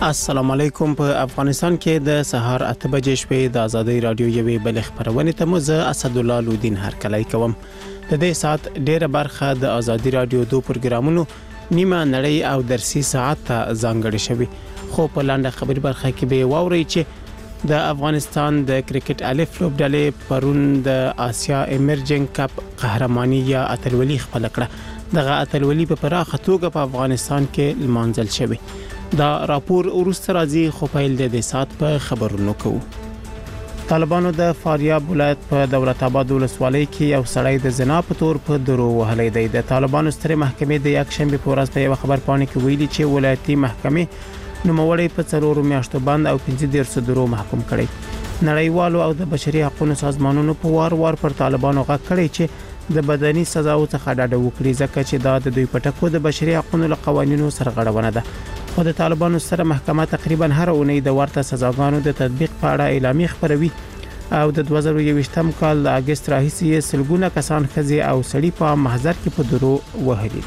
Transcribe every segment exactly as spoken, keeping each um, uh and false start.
السلام علیکم. په افغانستان کې د سهار اته بجې شپې د ازادي رادیو یوې بل خبرونه ته مزه اسد الله لودین هرکلی کوم. د دې سات ډیره برخه د ازادي رادیو دوه پروګرامونو نیمه نړۍ او درسي ساعت ته ځانګړې شوی. خو په لاندې خبري برخه کې به واوري چې د افغانستان د کرکټ الف لوبډلې پرون د آسیا ایمرجنګ کپ قهرماني یا اتلولي خپل کړه. دغه اتلولي په پراخه توګه په افغانستان کې لمانځل شوی. دا راپور ورسته راځي خو په دې د سات په خبرونو کوو. طالبانو د فاریاب ولایت په دولت آباد ولسوالۍ کې یو سړی د زنا په تور په درو وهلی دی. د طالبانو ستره محکمې د یک شنبه په ورځ په یو خبر پاڼه کې ویلي چې ولایتي محکمې نوموړی په څلورو میاشتو بند او پنځه دیرش درو محکوم کړی. نړیوالو او د بشري حقوقو سازمانونو په وار وار پر طالبانو غږ کړی چې د بدني سزاو څخه ډډه وکړي ځکه چې دا د دوی په ټکو د بشري حقوقو قوانینو سرغړونه ده. خو د طالبانو سره محکمه تقریبا هر اونۍ د ورته سزاګانو د تطبیق په اړه اعلامیه خبروي او د دوه زره یوویشتم کال د اگست راهیسې سلګونه کسان خزي او سړي په محضر کې په درو وهلي.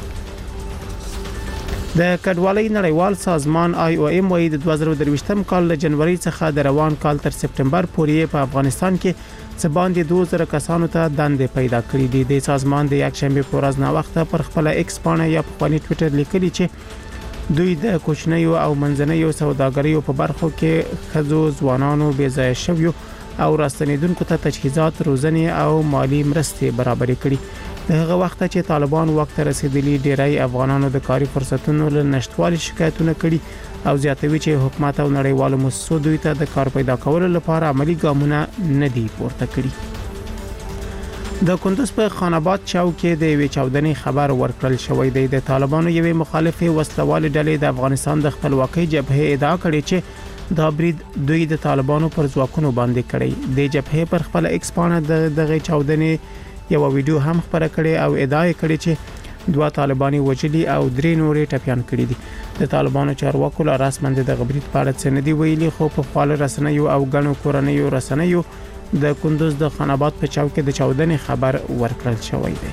د کډوالۍ نړیوال سازمان آی او ایم وايي د دوه زره درویشتم کال له جنوري څخه د روان کال تر سپټمبر پورې په افغانستان کې څه باندې دوه زره کسانو ته دندې پیدا کړې دي. د سازمان د یک شنبه په ورځ نا وخت پر خپل ایکس باندې یا په خپل ټوئیټر لیکلي چې دوی د کوچنیو او منځنیو سوداګریو په برخو کې خزو ځوانانو بې ځای شویو او راستنیدونکو ته تجهیزات روزنې او مالی مرستې برابر کړي. دغه وخت چې طالبان وخت رسیدلی ډیری افغانانو د کاري فرصتونو له نشټوالي شکایتونه کړي او زیاتوي چې حکومت او نړیوالو مؤسسو دوی ته د کار پیدا کولو لپاره عملی ګامونه نه دي پورته کړي. د کندوز په خان آباد چوک کې د وی چاودنې خبر ورکړل شوې دی. د طالبانو یوې مخالفه وسلوال ډلې د افغانستان د خپلواکۍ جبهه ادعا کړې چې دا برید دوی د طالبانو پر ځواکونو باندې کړی. د جبهه پر خپل ایکس باندې دغه چاودنې یو ویډیو هم خبره کړې او ادعا کړې چې دوه طالباني وجلي او درې نورې ټپيان کړي دي. د طالبانو چارواکو له رسمند د غبرید په اړه څه نه دی ویلي خو په خپل رسنیو او غنو کورنیو رسنیو د کندوز د خان آباد په چوک کې د چاودنې خبر ورکړل شوی دی.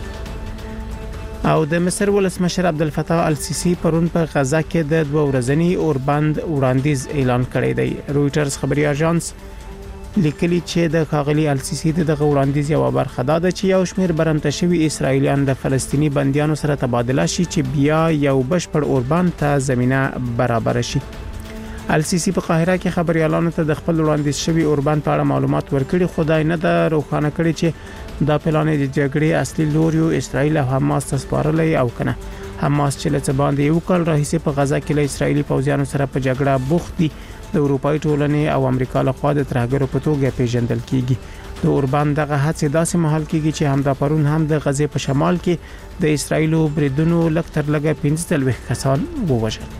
او د مصر ولسمشر عبدالفتاح السیسی پرون په غزا کې د دوه ورځنی اوربند وړاندیز اعلان کړی دی. رويټرز خبري اژانس لیکلي چې د خاغلی السیسی دغه وړاندیز یو برخه ده چې یو شمېر برمته شوی اسرایلیان د فلسطینی بنديانو سره تبادله شي چې بیا یو بشپړ اوربند ته زمينه برابر شي. السیسی په قاهره کې خبريالانو ته د خپل وړاندیز شوی اوربند په اړه معلومات ورکړي. خدای نه د روښانه کړي چې دا پلان د جګړې اصلي لوریو اسرایل او حماس تسپارلې او کنه. حماس چې له باندې یو کال راهیسې په غزا کې له اسرایلی پوځیانو سره په جګړه بوخت دي د اروپאי ټولنې او امریکا له خوا د ترهګرو په توګه پیژندل کیږي. د اوربند دغه هڅې داسې محل کیږي چې همدا پرون هم د غزې په شمال کې د اسرایلو بریدونو لکه تر لګه پنځه تلوي کسان ووژل.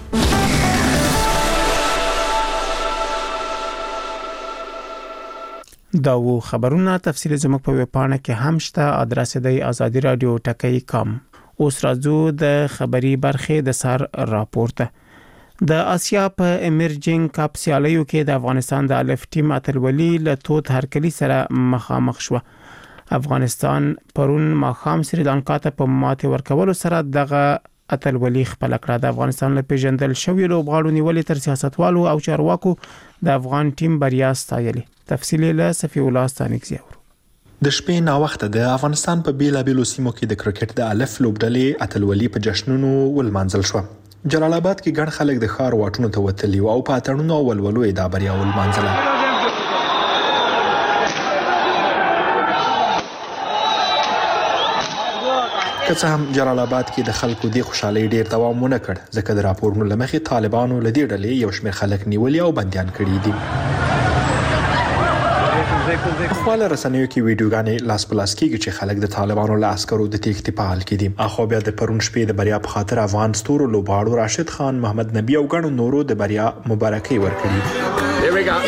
دا و خبرونه تفصیل زموږ په ویب پاڼه کې هم شته. ادرس دی ازادي رادیو ټکی کام. اوس راځو د خبري برخې د سر راپورته. د آسیا په ایمرجنګ کپ سیالیو کې د افغانستان د الف ټیم اتلولي له توت هرکلی سره مخامخ شو. افغانستان پرون ماخام سریلانکا ته په ماته ورکولو سره دغه اتلولي خپل کړه. د افغانستان له پیژندل شوی لوبغاړو نیولې تر سیاستوالو او چارواکو د افغان ټیم بریا ستایلې. تفصیل له صفی الله ستانکزی اور. د شپې نا وخت د افغانستان په بیلابیلو سیمو کې د کرکټ د الف لوبډلې اتلولي په جشنونو ولمانځل شو. جلال آباد کې ګڼ خلک د ښار واټونو ته وتلي او په اتړونو او ولولو دا بریا ولمانځله. که څه هم جلال آباد کې د خلکو د خوشحالۍ ډیر دوام ونه کړ ځکه د راپورونو لمخې طالبانو له دې ډلې یو شمېر خلک نیولي او بنديان کړي دي. په خپل رسنیو کې ویډیوګانې لاس په لاس کېږي چې خلک د طالبانو له عسکرو د تېښتې په حال کې دي. اخو بیا د پرون شپې د بریا په خاطر افغان ستورو لوبغاړو راشد خان، محمد نبی او ګڼو نورو د بریا مبارکي ورکړي.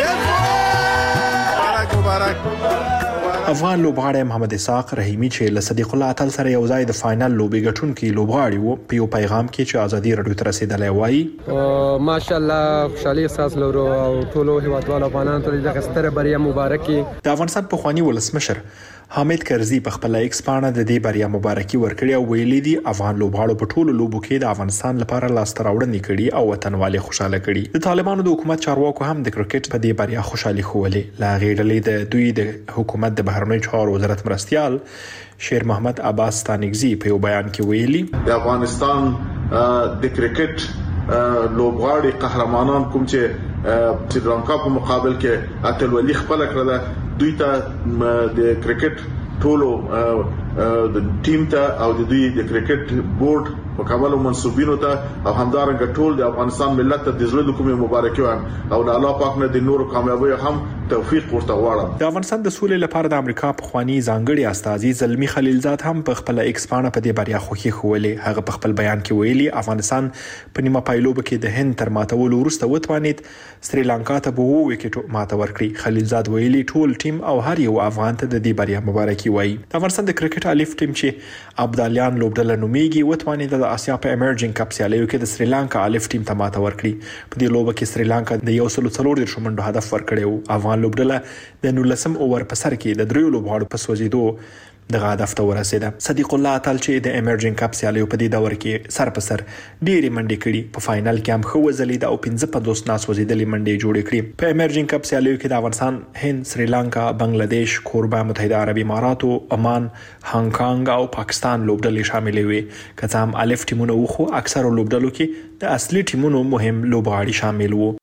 افغان لوبغاړی محمد اسحاق رحیمی چې له صدیق الله اتل سره یو ځای د فائنل لوبي ګټونکي لوبغاړي وو په یو پیغام کې چې ازادي رادیو ته رسیدلی وایي ماشاءالله خوشحالي احساس لرو او ټول هیوادوال افغانانو ته د ستره بریا مبارکي. د افغانستان پخوانی ولسمشر حامد کرزي په خپل ایکس پاڼه د دې بریا مبارکي ورکړې او ویلي دي افغان لوبغاړو په ټولو لوبو کې د افغانستان لپاره لاسته راوړنې کړي او وطنوالي خوشاله کړي. د طالبانو د حکومت چارواکو هم د کرکټ په دې بریا خوشالي ښوولې. لا غېډلې د دوی د حکومت د بهرنیو چارو وزارت مرستيال شیر محمد عباس ستانګزي په یو بیان کې ویلي د افغانستان د کرکټ لوبغاړي قهرمانان کوم چې سریلانکا په مقابل کې اتلولي خپل کړله دوی ته د کرکټ ټولو د ټیم ته او د دوی د کرکټ بورډ مکمل منسوبینو ته او همدارنګه ټول د افغانستان ملت ته د زړه کومې مبارکي وایم او د الله پاک نه د نورو کامیابی هم توفیق ورته غواړم. د افغانستان د سولې لپاره د امریکا په خواني ځانګړي استازي زلمی خلیلزاد هم په خپل ایکس پاڼه په دې بریا خوښي ښوولې. هغه په خپل بیان کې ویلي افغانستان په نیمه پایلوب کې د هند تر ماتولو وروسته وتوانید سریلانکا ته په وو وکټو ماته ورکړي. خلیلزاد ویلي ټول ټیم او هر یو افغان ته د دې بریا مبارکي وایي. د افغانستان د کرکټ الف ټیم چې ابدالیان لوبډله نومیږي وتوانید د اسیا په امرجنګ کپ سیالیو کې د سریلانکا الف ټیم ته ماته ورکړي. په دې لوبه کې سریلانکا د یو سل څلور دیرش منډو هدف ورکړی و. افغان لوبډله د نولسم اوور په سر کې د دریو لوبغاړو په سوځیدو دغه هدف ته ورسېده. صدیق الله اتل چې د امرجنګ کپ سیالیو په دې دور کې سر په سر ډېری منډې کړي په فائنل کې هم ښه وځلېد او پنځه په دوه ناس وځېدلې منډې جوړې کړې. په امرجنګ کپ سیالیو کې د افغانستان، هند، سریلانکا، بنگلاديش، کوربه متحده عربي اماراتو، عمان، هانګ کانګ او پاکستان لوبډلې شاملې وې. که څه هم الف ټیمونه وو اکثر لوبډلو کې د اصلي ټیمونو مهم لوبغاړي شامل وو.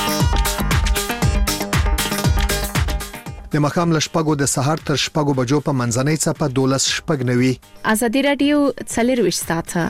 د مخام لشپګو د سحر تر شپګو بجو په منځنۍ څپه دولس شپګ نوي. ازادي رادیو څلرويش ساعته.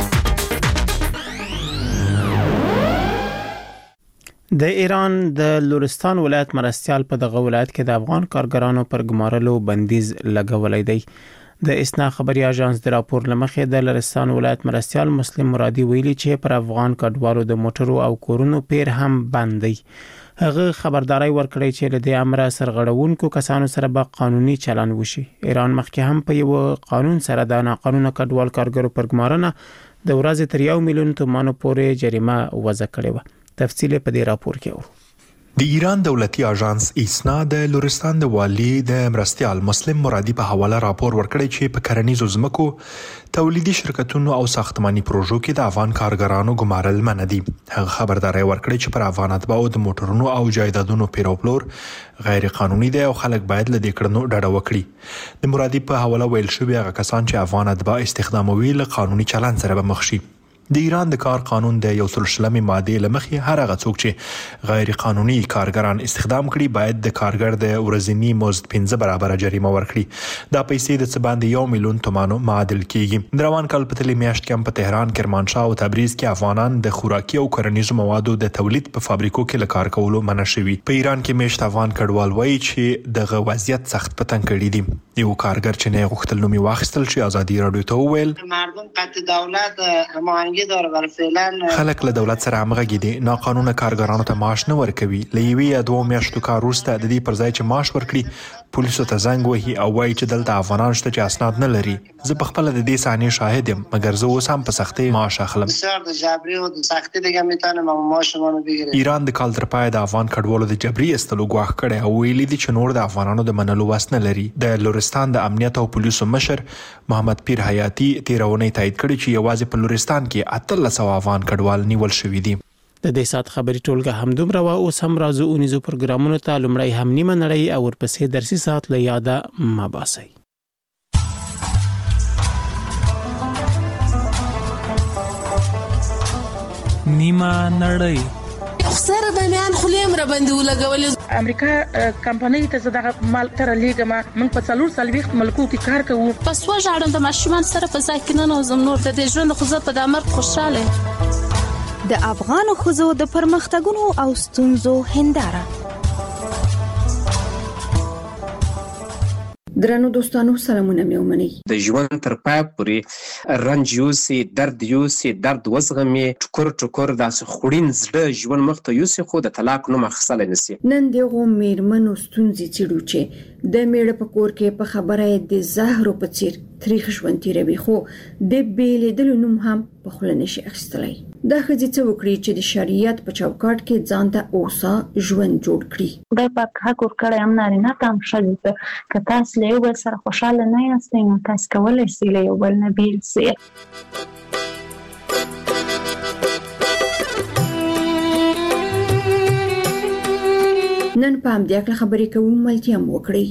د ایران د لورستان ولایت مرستيال په دغه ولایت کې د افغان کارګرانو پر ګمارلو بندیز لګولای دی. د اسنا خبري اژانس د راپور لمخې د لورستان ولایت مرستيال مسلم مرادي ویلي چې پر افغان کډوالو د موټرو او کورونو پیر هم بند دی. هغه خبرداري ورکړی چې له دې امر سرغړونکو کسانو سره به قانوني چلند وشي. ایران مخکې هم په یو قانون سره د ناقانونه کډوال کارګرو پر ګمارنه د ورځې تر یو میلیون تومانو پورې جریمه وضع کړې و. تفصیل په دې راپور کې و. د ایران دولتي اژانس ایسنا د لورستان د والی د مرستيال مسلم مرادي په حواله راپور ورکړی چې په کرنیزو ځمکو تولیدي شرکتونو او ساختماني پروژو کې د افغان کارګرانو ګمارل منع دي. هغه خبرداري ورکړی چې پر افغان اتباعو د موټرونو او جایدادونو پیروپلور غیر قانوني دی او خلک باید له دې کړنو ډډه وکړي. د مرادي په حواله ویل شوی هغه کسان چې افغان اتباع استخداموي له قانوني چلند سره به مخ شي. د ایران د کار قانون د یو سل شلمې ماده لمخې هر هغه څوک چې غیر قانوني کارګران استخدام کړي باید د کارګر د ورځنی مزد پنځه برابر جریمه ورکړي. دا پیسې د څه باندې یو میلیون تومانو معادل کیږي. د روان کال په تلې میاشت کې په تهران، کرمانشاه او تبریز کې افغانان د خوراکي او کرنیزو موادو د تولید په فابریکو کې له کار کولو منع شوي. په ایران کې میشت افغان کډوال وایي چې دغه وضعیت سخت پتنګ کړی دي. یو کارګر چې نه غوښتل نومي واخیستل چې ازادي رادیو ته وویل مردم قطع دولت هماهنګي داره ور فعلا خلک له دولت سره همغږي دي. ناقانونه کارګرانو ته معاش نه ورکوي. له یوې یا دوه میاشتو کار وروسته د دې پر ځای چې معاش ورکړي پولیسو ته زنګ وهي او وایي چې دلته افغانان شته چې اسناد نه لري. زه په خپل د دې صحنې شاهد یم، مګر زه اوس هم په سختۍ معاش اخلم. بسیار د جبری او د سختۍ دیگه میتونه معاش مونږ بگیره. ایران د کال تر پای د افغان کډوالو د جبري استلو غواخ کړي او ویلي دي چې نور د افغانانو د منلو واس نه لري. د لورستان د امنیت او پولیسو مشر محمد پیر حیاتی تیرونی تایید کړي چې یوازې په لورستان کې اتلس سوه افغان کډوال نیول شوي دي. د دې سات خبري ټولګه همدومره وا اوس هم راځو اونیزو پروګرامونو ته لمړی هم نیمه نړۍ او ورپسې درسي سات له یاده ما باسي. نیمه نړۍ خسر باندې خلیم را باندې ولګول. امریکا کمپنۍ ته زړه مال تر لیګما من په څلور سالويخ ملکو کې کار کوو. پس وژاړم د ماشومان سره په ځای کې نه نوزم نور د دې ژوند خو زه په دامر خوشاله. د افغانو ښځو د پرمختګونو او ستونزو هنداره. درنو دوستانو سلامونه مې ومنئ. د ژوند تر پای پورې رنج یوسي، درد یوسي، درد وزغمي، ټکر ټکر داسې خوړین زړه ژوند مخ ته یوسي خو د طلاق نوم اخیستلی نشي. نن دغو میرمنو ستونزې څیړو چې د میړه په کور کې په خبره د زهرو په څیر تاریخ ژوند تیروي خو د بیلیدلو نوم هم په خوله نشي اخیستلی. دا ښځې څه وکړي چې د شریعت په چوکاټ کې ځان ته اوسا ژوند جوړ کړي. خدای پاک حق ورکړی هم نارینه ته هم ښځې ته که تاسو له یو بل سره خوشحاله نه یاستئ نو تاسو کولی شئ له یو بل نه بیل شئ. نن په همدې اړه خبرې کوو، ملتیا مو وکړئ.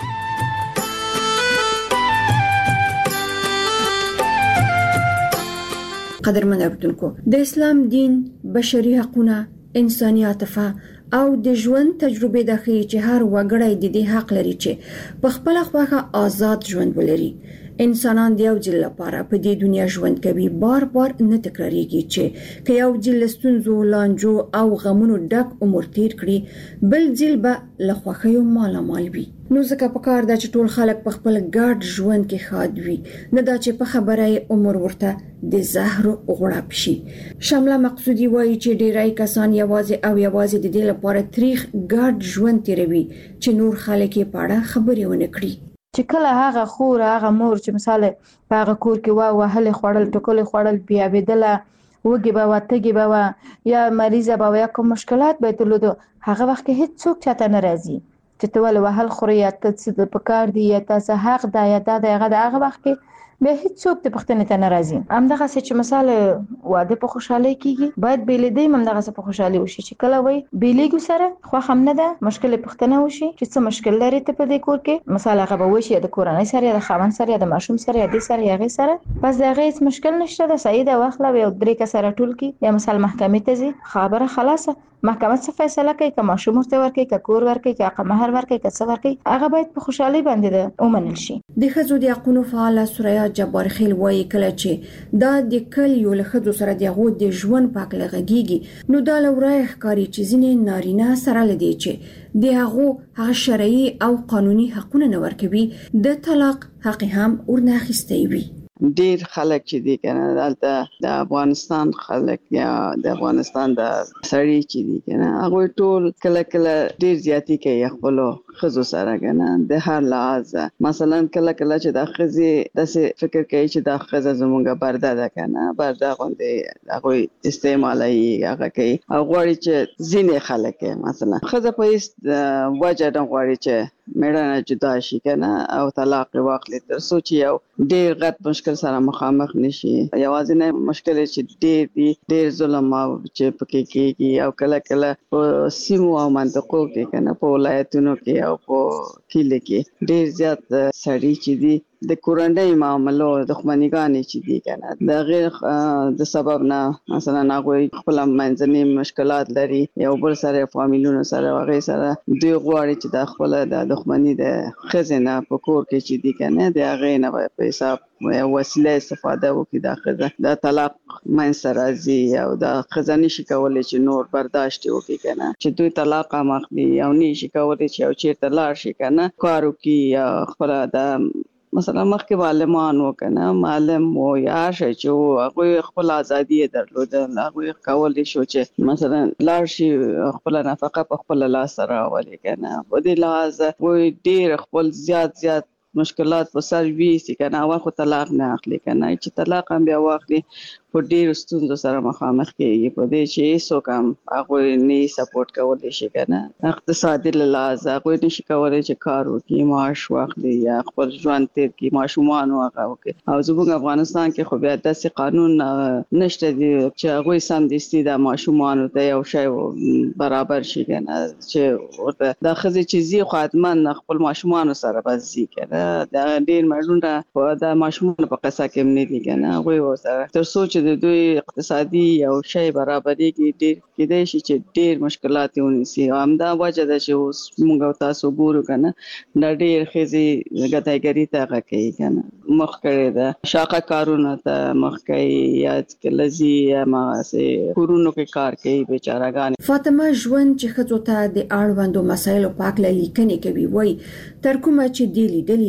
قدرمن اوریدونکو، د اسلام دین بشري حقونه، انساني عاطفه او د ژوند تجربه د ښه چې هر وګړی د دې حق لري چې په خپل خوښه آزاد ژوند ولري. انسانان د یو ځل لپاره په دې دنیا ژوند کوي، بار بار نه تکراریږي چې که یو ځل ستونزو، لانجو او غمونو ډک عمر تیر کړي، بل ځل به له خوښیو مالا مال وي. نو ځکه پکار ده چې ټول خلک په خپل ګډ ژوند کې ښاد وي، نه دا چې په خبره عمر ورته د زهر غړپ شي. شامله مقصودی وایي چې ډیری کسان یوازې او یوازې د دې لپاره تاریخ ګډ ژوند تیروي چې نور خلک یې په اړه خبرې ونه کړي. چې کله هغه خور هغه مور چې مثال په هغه کور کې وا وهل خوړل ټکول خوړل بیا بدله وګي به واتګي به یا مریضه به یا کوم مشکلات به تلودو، هغه وخت کې هیڅ څوک چاته ناراضي چې ته ول وهل خوري یا ته څه په کار دی یا تاسو حق دا یا دا هغه هغه وخت کې به هیڅ څوک ته پښتنه ته ناراضي. همدغه چې مثال واده په خوشحالي کیږي، باید بیلیدې همدغه په خوشحالي وشي چې کله وای بیلیګو سره خو هم نه ده مشکل پښتنه وشي چې څه مشکل لري ته په دې کور کې، مثال هغه به وشي د کورنۍ سره د خاوند سره د ماشوم سره د سره یغې سره، بس دغه هیڅ مشکل نشته. د سعیده واخله یو درې کا سره ټول کی یا مثال محکمې ته ځي، خبره خلاصه، محکمه څه فیصله کوي، که ماشوم ورته ورکړي، که کور ورکړي، که مہر ورکړي، که څه ورکړي، هغه باید په خوشحالي باندې ده ومنل شي. د ښځو د حقوقو فعال سوریا جبار خیل وایي کله چې دا د کلیو له ښځو سره د هغو د ژوند په اړه غږیږي، نو دا لورای ښکاري چې ځینې نارینه سره لدی چې د هغو هغه شرعي او قانوني حقونه نه ورکوي، د طلاق حق هم ورنه اخیستی وي. ډیر خلک چې دي کنه دلته د افغانستان خلک یا د افغانستان د سړي چې دي کنه هغه ټول کله کله ډیر زیاتی کوي خپل خزو سره کنه د هر لحاظ. مثلا کله کله چې د خزي داسې فکر کوي چې د خزه زمونږه برده ده کنه برده غوندي هغه استعمالي هغه کوي او غواړي چې ځینې خلک مثلا خزه په هیڅ وجه نه غواړي چې میړه جدا شي کنه او طلاق واخلي تر څو چې یو ډیر غټ مشکل سره مخامخ نشي. یوازې نه مشکل چې ډیر دی ډیر ظلم او چې پکې کېږي او کله کله په سیمو او منطقو کې کنه په ولایتونو کې او په کلی کې ډیر زیات سړي چې دي د کورنۍ معاملو دښمنیګانې چې دي کنه د غیر د سبب نه مثلا هغه خپل منځني مشکلات لري یو بل سره فامیلونو سره هغه سره دوی غواړي چې د خپل د دښمنۍ د خزینه په کور کې چې دي کنه د هغه نه په حساب وسیله استفاده وکړي د خزه د طلاق من سره زی او د خزانه شي کولای چې نور برداشت وکړي کنه چې دوی طلاق مخنی او نشي کولای چې او چیرته لاړ شي کنه کارو کې خپل د مثلا مخکې معلمان وکنه معلم و یا شي چې هغه خپل ازادي درلوده هغه کولای شو چې مثلا لاړ شي خپل نفقه په خپل لاس سره ولې کنه په دې لحاظ و ډیر خپل زیات زیات مشکلات په سر وی کنه او خو طلاق نه اخلي کنه چې طلاق هم بیا واخلي په ډیر ستونزو سره مخامخ کیږي په دې چې هیڅ کم هغه نه سپورټ کولای شي کنه اقتصادي لحاظ هغه نشي کولای چې کار وکړي معاش واخلي یا خپل ژوند تیر کې ماشومان هغه وکړي او زموږ افغانستان کې خو بیا داسې قانون نشته دی چې هغه سم دستي د ماشومان ته یو شی برابر شي کنه چې ورته د خزي چیزي خدمت خپل ماشومان سره بزي کنه دا ډیر مړونه د ماشومان په قصه کې نه دي کنه هغه سره تر څو چې د دوی اقتصادي او شی برابرۍ کې ډیر کېدای شي چې ډیر مشکلات ونیسي او همدا وجه ده چې اوس موږ تاسو ګورو کنه دا ډیر خزي غدایګری ته کوي کنه مخ کړي ده شاقه کارونه ته مخ کوي یا کلزي ما سه کورونو کې کار کوي بیچارهګان. فاطمه ژوند چې خځو ته د اړوندو مسایلو پاک لیکنې کوي وای تر کومه چې دی لیدلی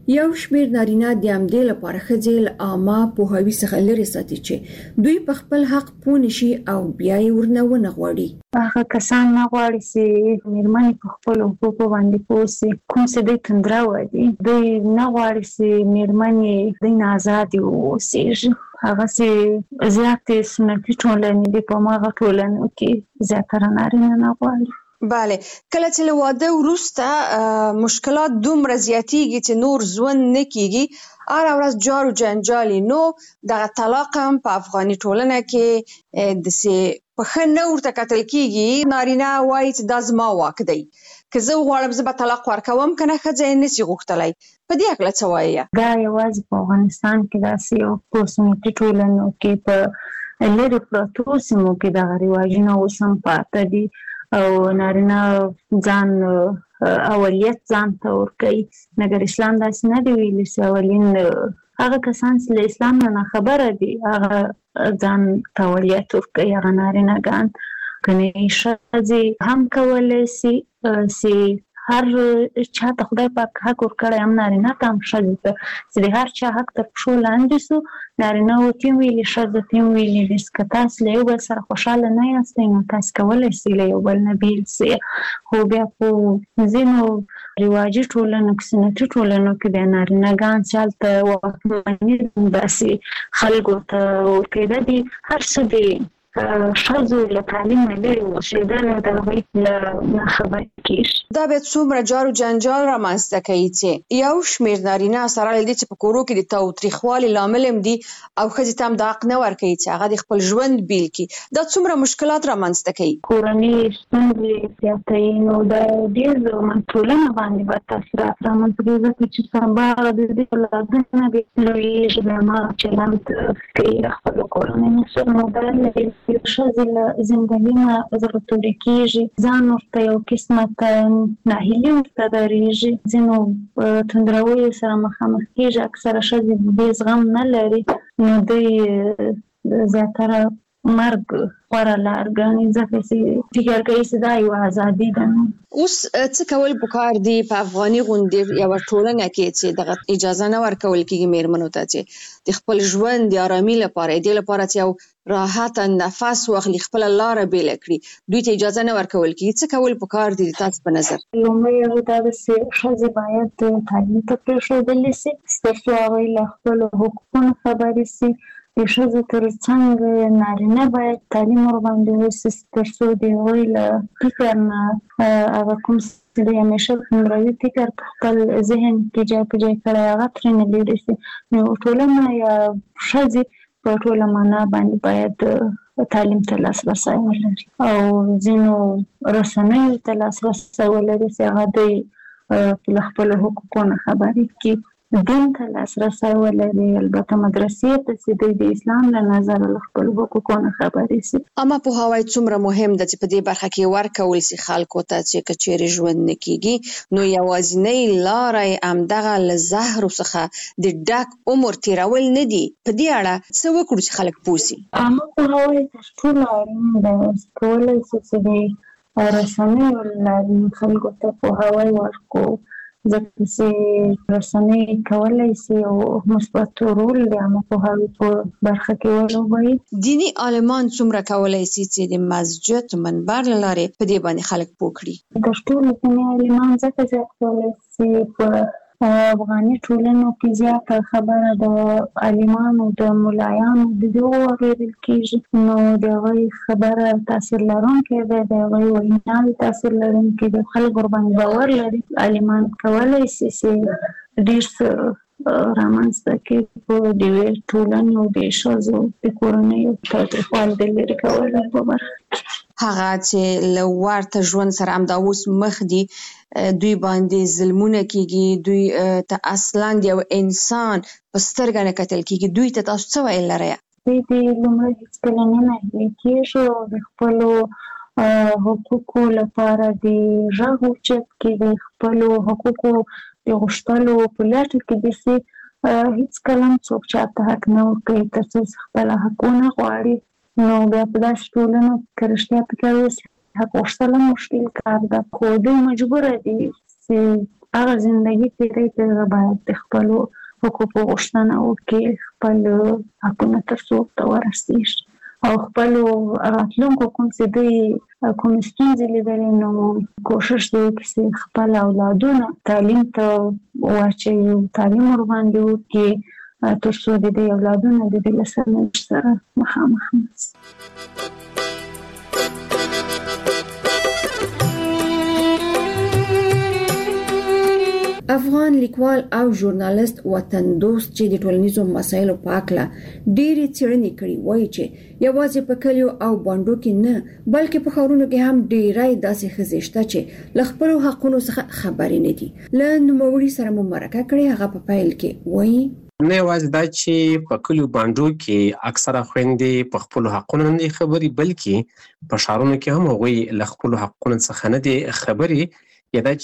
یو شمیر نارینه د امدې لپاره خځل عامه پوهاوی څخه لري ساتي چې دوی په خپل حق پوه نشي او بیا یې ورنه ونه غواړي. هغه کسان نه غواړي چې میرمنې په خپل حقوقو باندې پوه شي، کوم څه دوی تندرا وایي، دوی نه غواړي چې میرمنې دوی نه ازادې واوسېږي. هغه چې زیاتې سنتي ټولنې دي په هغه ټولنو کې زیاتره نارینه نه غواړي. بله، کله چې له واده وروسته مشکلات دومره زیاتیږي چې نور ژوند نه کیږي، هره ورځ جار و جنجالي، نو دغه طلاق هم په افغاني ټولنه کې داسې په ښه نه ورته کتل کیږي. نارینه وایي چې دا زما واک دی، که زه وغواړم زه به طلاق ورکوم، که نه ښځه یې نشي غوښتلی. په دې هکله څه وایي؟ دا یوازې په افغانستان کې داسې یو په سنتي ټولنو کې په لرې پرتو سیمو کې دغه رواجونه اوس هم پاته دي او نارینه ځان اولیت ځان ته ورکوي، مګر اسلام داسې نه دی ویلي چې اولین هغه کسان چې له اسلام نه ناخبره دي هغه ځان ته اولیت ورکوي، هغه نارینه ګان. کنې ښځې هم کولی شي چې هر چا ته خدای پاک حق ورکړی، هم نارینه ته هم ښځې ته، چې د هر چا حق تر پښو لاندې شو. نارینه ورته یې ویلي، ښځو ته یې ویلي دي که تاسو له یو بل سره خوشحاله نه یاستئ نو تاسو کولی شئ له یو بل نه بېل شئ. خو بیا په ځینو رواجي ټولنو کې، سنتي ټولنو کې بیا نارینه ګان چې هلته واکمني داسې خلکو ته ورکېده دي، هر څه دي ښځو له تعلیم نه لرې اوسېدل د هغوی له ناخبرۍ کېږي. دا بیا څومره جار و جنجال رامنځته کوي چې یو شمېر نارینه سره له دې چې په کورو کې د تاوتریخوالي لامل هم دي او ښځې ته هم دا حق نه ورکوي چې هغه د خپل ژوند بیل کړي. دا څومره مشکلات رامنځته کوي؟ کورنۍ ستونزې زیاتوي، نو د ډېر زیات ټولنه باندې به تاثیرات رامنځته کوي، ځکه چې سبا د دې اولادونه بې لویېږي، د هماغه چلند کوي د خپلو کورنیو سره. نو دا له ښځې له زندګي نه زړه تورې کېږي، ځان ورته یو قسمت ناهیلي ورته ډارېږي، ځینو تندرویو سره مخامخ کېږي. اکثره ښځې د دې زغم نه لري، نو دوی زیاتره مرګ غوره لار ګڼي، ځکه چې فکر کوي چې دا یوه ازادي ده. اوس څه کول پکار دي په افغاني غوندې یوه ټولنه کې چې دغه اجازه نه ورکول کېږي میرمنو ته چې د خپل ژوند د ارامي لپاره، دې لپاره چې یو راحته نفس واخلي، خپله لاره بیله کړي، دوی ته اجازه نه ورکول کېږي. څه کول پکار دي تاسو په نظر؟ لومړی دا ده چې ښځې باید تعلیم ته پرېښودلی شي، تر څو هغوی له خپلو حقوقونو خبرې شي. د ښځو تر څنګ نارینه باید تعلیم ورباندې وشي، تر څو د هغوی له فکر نه هغه کوم چې د همیشه خندروي فکر په خپل ذهن کې ځای په ځای کړی هغه ترېنه لرې شي. نو ټولنه یا ښځې په ټوله معنا باندې باید تعلیم ته لاسرسی ولري او ځینو رسنیو ته لاسرسی ولري چې هغه دوی له خپلو حقوقو نه خبرې کړي، دین ته لاسرسی ولري، البته مدرسې ته چې دوی د اسلام له نظره له خپلو حقوقو نه خبرې شي. عامه پوهاوی څومره مهم ده چې په دې برخه کې ورکول شي خلکو ته چې که چیرې ژوند نه کېږي، نو یوازینۍ لاره یې همدغه له زهرو څخه د ډک عمر تېرول نه دي. په دې اړه څه وکړو چې خلک پوه شي؟ عامه پوهاوی تر ټولو اړین دی، کولی شي چې د رسنیو له لارې خلکو ته پوهاوی ورکړو، ځکه چې رسنۍ کولی شي یو مثبت رول د عامه پوهاوي په برخه کې ولوبوي. دیني عالمان څومره کولی شي چې د مسجد منبر له لارې په دې باندې خلک پوه کړي؟ تر ټولو دیني عالمان ځکه زیات کولی شي په افغاني ټولنو کې زیاته خبره د عالمانو د ملایانو د دغو اورېدل کېږي، نو د هغوی خبره تاثیر لرونکې ده، د هغوی ویناوې تاثیر لرونکې ده، خلک ورباندې باور لري. عالمان کولی شي چې ډېر څه رامنځته کړي په د یوې ټولنې او د ښځو د کورنیو تاوتریخوالي د لرې کولو په برخه کې. هغه چې له ورته ژوند سره همدا اوس مخ دي، دوی باندې ظلمونه کېږي، دوی ته اصلا یو انسان په سترګه نه کتل کېږي، دوی ته تاسو څه ویل لرئ؟ دوی د لومړی هېڅکله نه ناهیلي کېږي او د خپلو حقوقو لپاره د غږ اوچت کړي، د خپلو حقوقو د غوښتلو په لټه کې دي چې هېڅکله هم څوک چاته حق نه ورکوي تر څو چې خپله حق ونه غواړي. نو بیا په داسې ټولنو کې که رښتیا فکر وشي حق غوښتل هم مشکل کار ده، خو دوی مجبوره دي چې هغه ژوندۍ تیری ته باید د خپلو حقوقو غوښتنه وکړي، خپل حقونه تر څو ته ورسېږي او خپل راتلونکو کوم څه دوی کوم ستونزې لیدلې نو کوشش دی چې خپل اولادونه تعلیم ته واچوي، تعلیم ورباندې وکړي تر څو د دې اولادونه د دې له سرنوشت سره مخامخ نشي. افغان لیکوال او ژورنالیست وطن دوست چې د ټولنیزو مسایلو په اړه ډېری څېړنې کړې وایي چې یوازې په کلیو او بانډو کې نه بلکې په ښارونو کې هم ډېری داسې ښځې شته چې له خپلو حقونو څخه خبرې نه دي. له نوموړي سره مو مرکه کړې، هغه په پیل کې وایي نه یوازې دا چې په کلیو بانډو کې اکثره خويندې په خپلو حقونو نه خبري، بلکې په ښارونو کې هم هغوی له خپلو حقونو څخه نه دي خبري. یا دا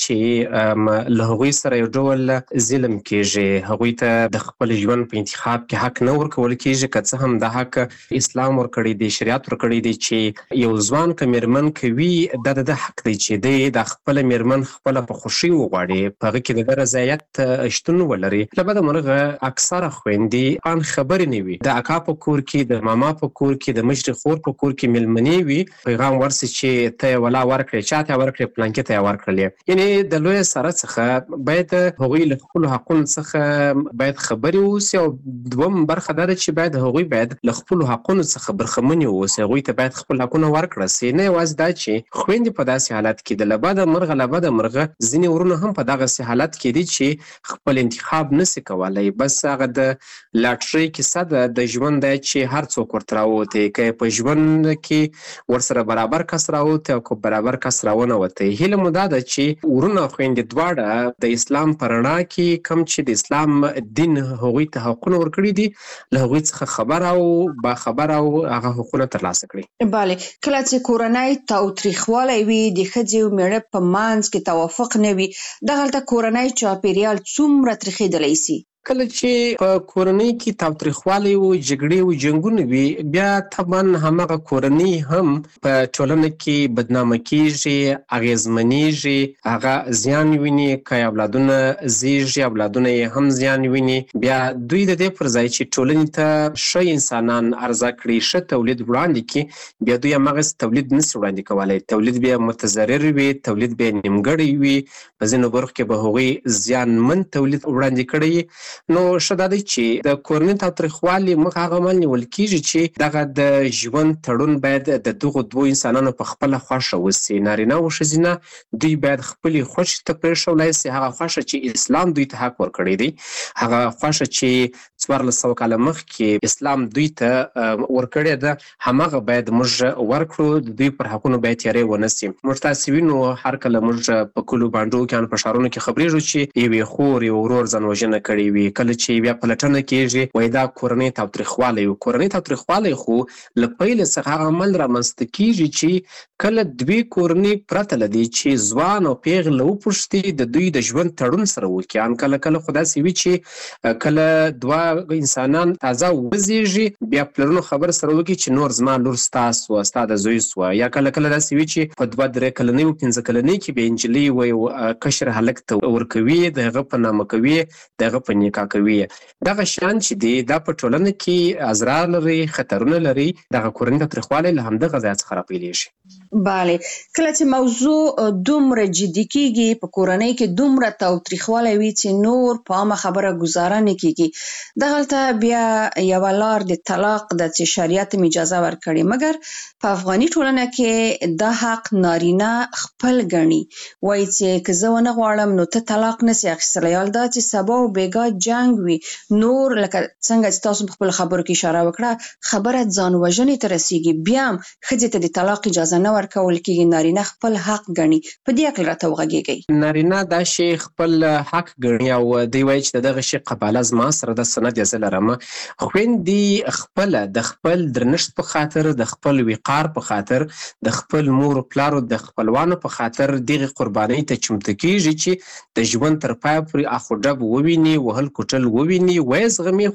چې له هغوی سره یو ډول ظلم کېږي، هغوی ته د خپل ژوند په انتخاب کې حق نه ورکول کېږي، که څه هم د حق اسلام ورکړی دی، شریعت ورکړی دی چې یو ځوان که میرمن کوي دا د حق دی چې دی د خپل میرمن خپل په خوشي وغواړي، په هغه کې د رضایت شتون ولري. له بده مرغه اکثره خويندې ان خبرې نه وي، د اکا په کور کې، د ماما په کور کې، د مشر خور په کور کې ملمنې وي، پیغام ورسي چې ته ولا ورکړې، چاته ورکړې، پلان کې ته ورکړلې. یعنی د لوی سره څخه باید هغوی له خپل حقونو څخه باید خبري اوسي، او دوم برخه دا چې باید هغوی باید له خپل حقونو څخه برخمنې اوسي، هغوی ته باید خپل حقونه ورکړل سي. نه یوازې دا چې خويندې په داسې حالت کې د لبده مرغه لبده مرغه ځینې ورونه هم په دغه حالت کې دي چې خپل انتخاب نشي کولای، بس هغه د لاټري کې صد د ژوند دی چې هر څوک ورته راوته، که په ژوند کې ورسره برابر کس راوته او که برابر کس راونه وته. هیله مو دا ده چې ورونه خويندې دواړه د اسلام په رڼا کې کوم چې د اسلام دین هغوی ته حقونه ورکړي دي له هغوی څخه خبر او با خبر او هغه حقونه ترلاسه کړي. بله، کله چې کورنۍ تاوتریخوالی وي، د ښځې او میړه په منځ کې توافق نه وي، دغلته کورنۍ چاپیریال څومره تریخېدلی سي؟ کله چې په کورنۍ کې تاوتریخوالی او جګړې او جنګونه وي، بیا طبعا همغه کورنۍ هم په ټولنه کې بدنامه کېږي، اغېزمنېږي، هغه زیان ویني، که اولادونه زیږي اولادونه یې هم زیان ویني. بیا دوی د دې پر ځای چې ټولنې ته ښه انسانان عرضه کړي، ښه تولید وړاندې کړي، بیا دوی همغسې تولید نشي وړاندې کولی، تولید بیا متضرر وي، تولید بیا نیمګړی وي، په ځینو برخو کې به هغوی زیانمن تولید وړاندې کړی. نو ښه دا دی چې د کورنۍ تاوتریخوالي مخه هغه عمل نیول کېږي چې دغه د ژوند تړون باید د دغو دوو انسانانو په خپله خوښه وسي، نارینه او ښځینه دوی باید خپلې خوښې ته پرېښولی سي. هغه خوښه چې اسلام دوی ته حق ورکړی دی، هغه خوښه چې څوارلس سوه کاله مخکې اسلام دوی ته ورکړې ده، همغه باید موږ ورکړو، د دوی پر حقونو باید تیاری ونه سي. موږ تاسې وینو هر کله موږ په کلیو بانډو کې په ښارونو کې خبرېږو چې یوې خور یو ورور ځانوژنه کړې وي، کله چې بیا پلټنه کېږي وایي دا کورنۍ تاوتریخوالی و. کورنۍ تاوتریخوالی خو له پیل څخه هغه عمل رامنځته کېږي چې کله دوی کورنۍ پرته له دې چې ځوان او پیغله وپوښتي د دوی د ژوند تړون سره وکړي. ان کله کله خو داسې وي چې کله دوه انسانان تازه وزېږي، بیا پلرونو خبر سره وکړي چې نور زما لور ستا سوه، ستا د زوی سوه. یا کله کله داسې وي چې په دوه درې کلنۍ و پنځه کلنۍ کې بیا نجلۍ وایي کشر هلک ته ورکوي، د هغه په نامه کوي، د هغه په نکاح کوي. دغه شیان چې دي دا په ټولنه کې اضرار لري، خطرونه لري، دغه کورنۍ تاوتریخوالی له همدغه ځایه څخه راپیلېږي. بله، کله چې موضوع دومره جدي کېږي، په کورنۍ کې دومره تاوتریخوالی وي چې نور په عامه خبره ګزاره نه کېږي، دغلته بیا یوه لار د طلاق ده چې شریعت هم اجازه ورکړې، مګر په افغاني ټولنه کې دا حق نارینه خپل ګڼي، وایي چې که زه ونه غواړم نو ته طلاق نسي اخیستلی. حال دا چې سبا او بېګا جنګ وي، نور لکه څنګه چې تاسو په خپلو خبرو کې اشاره وکړه، خبره ځان وژنې ته رسېږي، بیا هم ښځې ته د طلاق اجازه نه ورکول کېږي، نارینه خپل حق ګڼي. په دې هکله راته وغږېږئ. نارینه دا شی خپل حق ګڼي او دوی وایي چې د دغه شي قباله زما سره ده، څه امانت یې زه لرم. خویندې خپله د خپل درنښت په خاطر، د خپل وقار په خاطر، د خپل مور و پلارو د خپلوانو په خاطر دغې قربانۍ ته چمتو کېږي چې د ژوند تر پایه پورې اخ و ډب وویني، وهل کوټل وویني، ویې زغمي،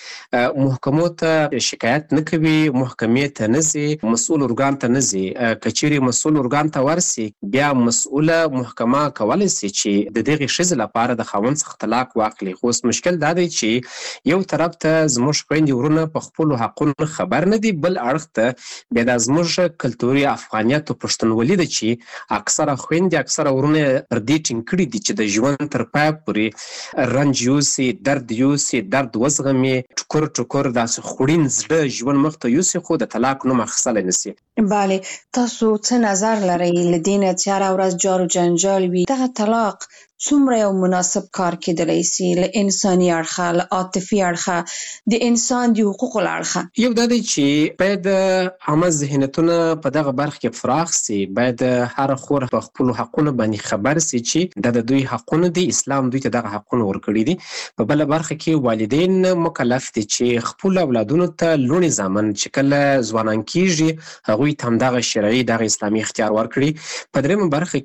خو محکمو ته شکایت نه کوي، محکمې ته نه ځي، مسؤل ارګان ته نه ځي. که چیرې مسؤل ارګان ته ورسي، بیا مسؤله محکمه کولی سي چې د دغې ښځې لپاره د خاوند څخه طلاق واخلي. خو اوس مشکل دا دی چې یو طرف ته زموږ خویندې ورونه په خپلو حقونو خبر نه دي، بل اړخ ته بیا دا زموږ کلتوري افغانیت او پښتونولي ده چې اکثره خویندې، اکثره ورونه پر دې ټینګ کړي دي چې د ژوند تر پایه پورې رنج یوسي، درد یوسي، درد وزغمي، ټکور ټکور داسې خوړین زړه ژوند مخ ته یوسي، خو د طلاق نوم اخیستلی نه سي. بله، تاسو څه نظر لرئ له دې نه چې هره ورځ جار و جنجال وي؟ دغه طلاق څومره یو مناسب کار کېدلی سي له انساني اړخه، له عاطفي اړخه، د انسان د حقوقو له اړخه؟ یو دا دی چې باید عامه ذهنیتونه په دغه برخه کې فراخ سي. باید هره خور په خپلو حقونو باندې خبر سي چې دا د دوی حقونه دي، اسلام دوی ته دغه حقونه ورکړي دي. په بله برخه کې والدین مکلف دي چې خپلو اولادونو ته لوڼې زامن چې کله ځوانان کېږي هغوی ته همدغه شرعي، دغه اسلامي اختیار ورکړي. په درېیمه برخه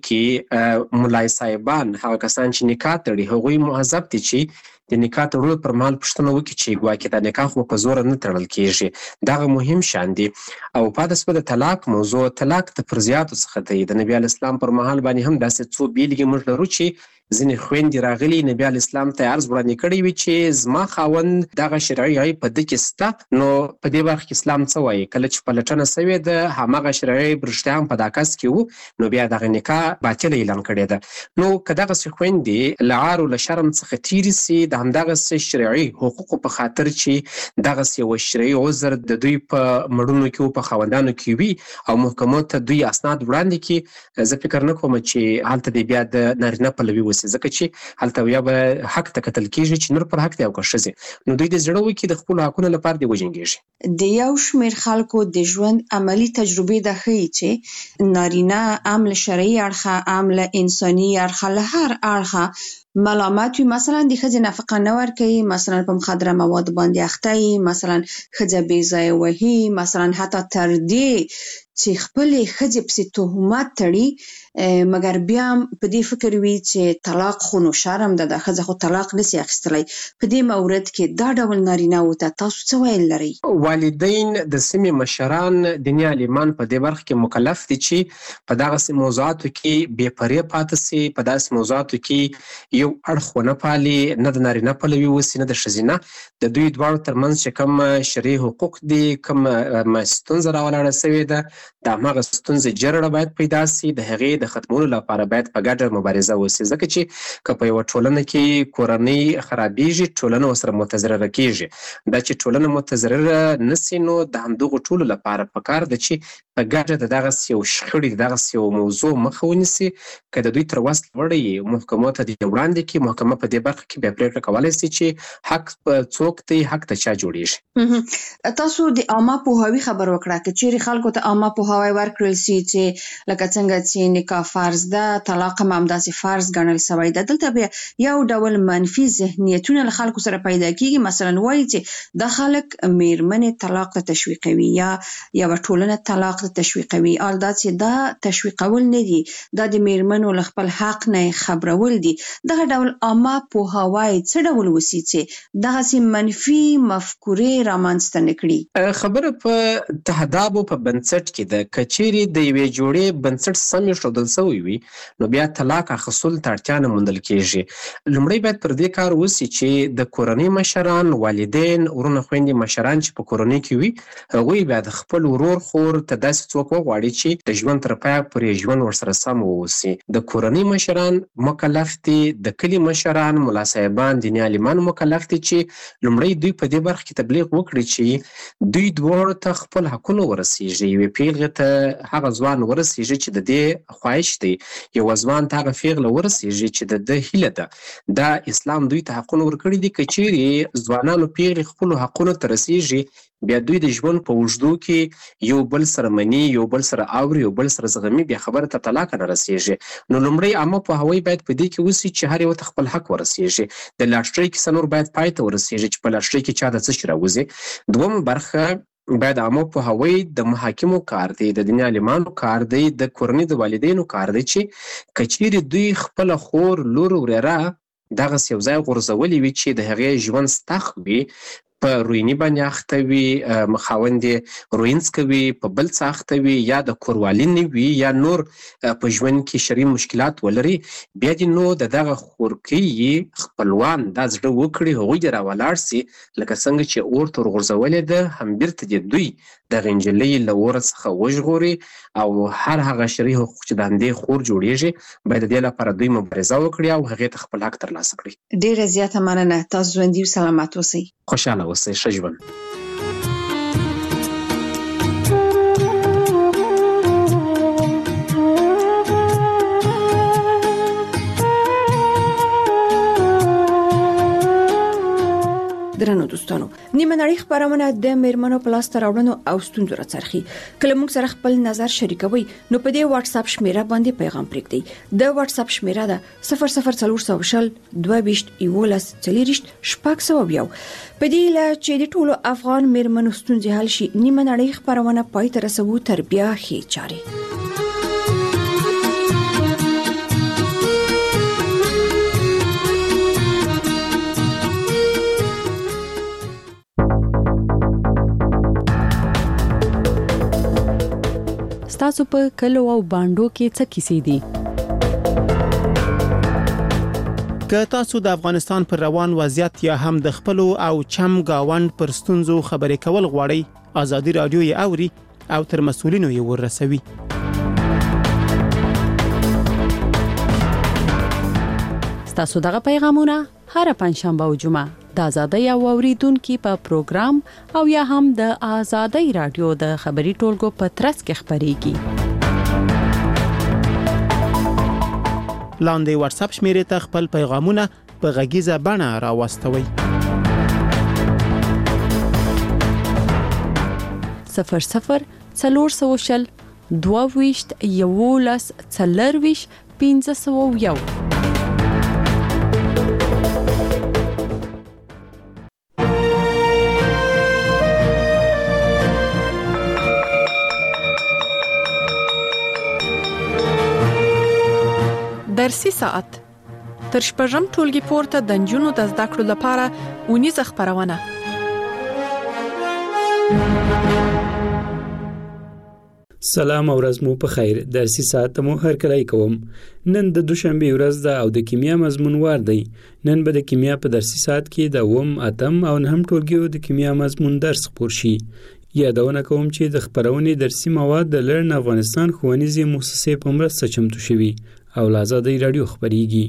کې ملای صاحبان، هغه کسان چې نکاح تړي، هغوی مهذب دي چې د نکاح تړلو پر مهال پوښتنه وکړي چې ګواکې دا نکاح خو په زوره نه تړل کېږي. دغه مهم شیان دي. او پاتې شوه د طلاق موضوع. طلاق د فرضیاتو څخه دی. د نبي علیه السلام پر مهال باندې هم داسې څو بیلګې موږ لرو چې ځینې خویندې راغلي، نبي علیه السلام ته یې عرض وړاندې کړی وي چې زما خاوند دغه شرعي عیب په ده کې شته. نو په دې برخه کې اسلام څه وایي؟ کله چې پلټنه سوې ده، هماغه شرعي عیب رښتیا هم په دا کس کې و، نو بیا دغه نکاح باطله اعلان کړې ده. نو که دغسې خویندې له عار او له شرم څخه تېرې سي، د همدغسې شرعي حقوقو په خاطر چې دغسې یو شرعي عذر د دوی په مړونو کې و، په خاوندانو کې وي، او محکمو ته دوی اسناد وړاندې کړي، زه فکر نه کوم چې هلته دې بیا د نارینه پلوي وسي، ځکه چې هلته یا به حق ته کتل کېږي چې نور پر حق دی او که ښځې، نو دوی د زړه وکړي د خپلو حقونو لپاره دې وجنګېږي. د یو شمېر خلکو د ژوند عملي تجربې دا ښیي چې نارینه هم له شرعي اړخه، هم له انساني اړخه، له هر اړخه ملامت وي. مثلا د ښځې نفقه نه ورکوي، مثلا په مخدره مواد باندې اخته وي، مثلا ښځه بې ځایه وهي، مثلا حتی تر دې چې خپلې ښځې پسې تهمت تړي، مګر بیا هم په دې فکر وي چې طلاق خو نو شرم ده، دا ښځه خو طلاق نسي اخیستلی. په دې مورد کې دا ډول نارینه‌وو ته تاسو څه ویل لرئ؟ والدین، د سیمې مشران، دیني عالمان په دې برخه کې مکلف دي چې په دغسې موضوعاتو کې بې پرې پاتې سي، په داسې موضوعاتو کې یو اړخ ونه پالي، نه د نارینه پلوي وسي نه د ښځینه. د دوی دواړو ترمنځ چې کوم شرعي حقوق دي، کوم ستونزه راولاړه سوې ده، د هماغه ستونزې جرړه باید پیدا سي، د هغې د ختمولو لپاره باید په ګډه مبارزه وسي. ځکه چې که په یوه ټولنه کې کورنۍ خرابېږي، ټولنه ورسره متضرره کېږي. دا چې ټولنه متضرره نه سي، نو د همدغو ټولو لپاره پکار ده چې په ګډه د دغسې یو شخړې، د دغسې یو موضوع مخه ونیسي. که د دوی تر وس لوړی محکمو ته دې وړاندې کړي، محکمه په دې برخه کې بیا پرېکړه کولی سي چې حق په څوک دی، حق ته چا جوړېږي. تاسو د عامه پوهاوي خبر وکړه، که چیرې خلکو ته عامه پوهاوی ورکړل سي چې لکه څنګه چې نکاح فرض ده، طلاق هم همداسې فرض ګڼل سوی ده، دلته بیا یو ډول منفي ذهنیتونه له خلکو سره پیدا کېږي. مثلا وایي چې دا خلک میرمنې طلاق ته تشویقوي یا یوه ټولنه طلاق ته تشویقوي. حال دا چې دا تشویقول نه دي، دا د میرمنو له خپل حق نه خبرول دي. دغه ډول عامه پوهاوی څه ډول وسي چې دغسې منفي مفکورې رامنځته نه کړي؟ خبره په تهدابو په بنسټ کې ده. که چیرې د یوې جوړې بنسټ سم ایښودل سوی وي، نو بیا طلاق اخیستلو ته اړتیا نه موندل کېږي. لومړی باید پر دې کار وسي چې د کورنۍ مشران، والدین، ورونه، خویندې، مشران چې په کورنۍ کې وي، هغوی بیا د خپل ورور خور ته داسې څوک وغواړي چې د ژوند تر پایه پورې ژوند ورسره سم واوسي. د کورنۍ مشران مکلف دي، د کلي مشران، ملا صاحبان، دیني عالمان مکلف دي چې لومړی دوی په دې برخه کې تبلیغ وکړي چې دوی دواړو ته خپل حقونه ورسیږي. یوې پیغلې ته هغه ځوان ورسیږي چې د دې خواهش دی، یو ځوان ته هغه پیغله ورسیږي چې د ده هیله ده. دا اسلام دوی ته حقونه ورکړي دي. که چیرې ځوانانو پیغلې خپلو حقونو ته رسیږي، بیا دوی د ژوند په اوږدو کې یو بل سره مني، یو بل سره اوري، یو بل سره زغمي، بیا خبره ته طلاق نه رسیږي. نو لومړی عامه پوهاوی باید په دې کې وسي چې هر یو ته خپل حق ورسیږي. د لاټرۍ کیسه نور باید پای ته ورسیږي چې په لاټرۍ کې چا د څه شي راوځي. دویمه برخه باید عامه پوهاوی د محاکمو کار دی، د دیني عالمانو کار دی، د کورنۍ د والدینو کار دی چې که چیرې دوی خپله خور، لور، ورېره دغسې یو ځای غورځولي وي چې د هغې ژوند ستخ وي، په رویني باندې اخته وي، خاوند یې روینځ کوي، په بل څه اخته وي، یا د کوروالي نه وي، یا نور په ژوند کې شرعي مشکلات ولري، بیا دې نو د دغه خورکۍ خپلوان دا زړه وکړي، هغوی دې راولاړ سي، لکه څنګه چې اور ته ورغورځولې ده، هم بیرته دې دوی دغه نجلۍ له اوره څخه وژغوري او هر هغه شرعي حقوق چې د همدې خور جوړېږي باید د دې لپاره دوی مبارزه وکړي او هغې ته خپل حق ترلاسه کړي. ډېره زیاته مننه. تاسو ژوندي او سلامت اوسئ. خوشحاله اوسئ. ښه ژوند. درنو دوستانو، نیمه نړۍ خبرونه د میرمنو په لاس راوړنو او ستونزو راڅرخي. کله موږ سره خپل نظر شریکوي نو په دې واتس اپ شمیره باندې پیغام پرېږدئ. د واتس اپ شمیره ده صفر صفر څلور سوه شل دوه ویشت یولس څلېرویشت شپږ سوه یو. په دې هیله چې د ټولو افغان میرمنو ستونزې حل شي، نیمه نړۍ خبرونه پای ته رسوو تر بیا ښې چارې. تاسو په کلو او باندو کې څه کیسې دي؟ که تاسو د افغانستان پر روان وضعیت یا هم د خپلو او چم گاوند پر ستونزو خبرې کول غواړئ، ازادي رادیو یې اوري او تر مسؤلینو یې ورسوي. تاسو دغه پیغامونه هر پنځشنبه او جمعه د آزادۍ او اوریدونکو په پروګرام او یا هم د آزادۍ رادیو د خبري ټولګو په ترڅ کې خبريږي. لاندې واتس اپ شمیرې ته خپل پیغامونه په غږیزه بڼه راوستوي. صفر صفر څلور سوه شل دوه ویشت یولس څلېرویشت پنځه سوه یو. درسي ساعت تر شپږم ټولګي پورته د نجونو د زده کړو لپاره اونیزه خبرونه. سلام او ورځ مو په خیر. درسي ساعت مو هر کله کوم. نن د دوشنبه ورځ ده او د کیمیا مضمون وار دی. نن به د کیمیا په درسي ساعت کې د اوم، اتم او نهم ټولګیو د کیمیا مضمون درس خپور شي. یادونه کوم چې د خبرونې درسي مواد د لرن افغانستان ښوونیزې مؤسسې په مرسته چمتو شوي او له آزادۍ رادیو خبريږي.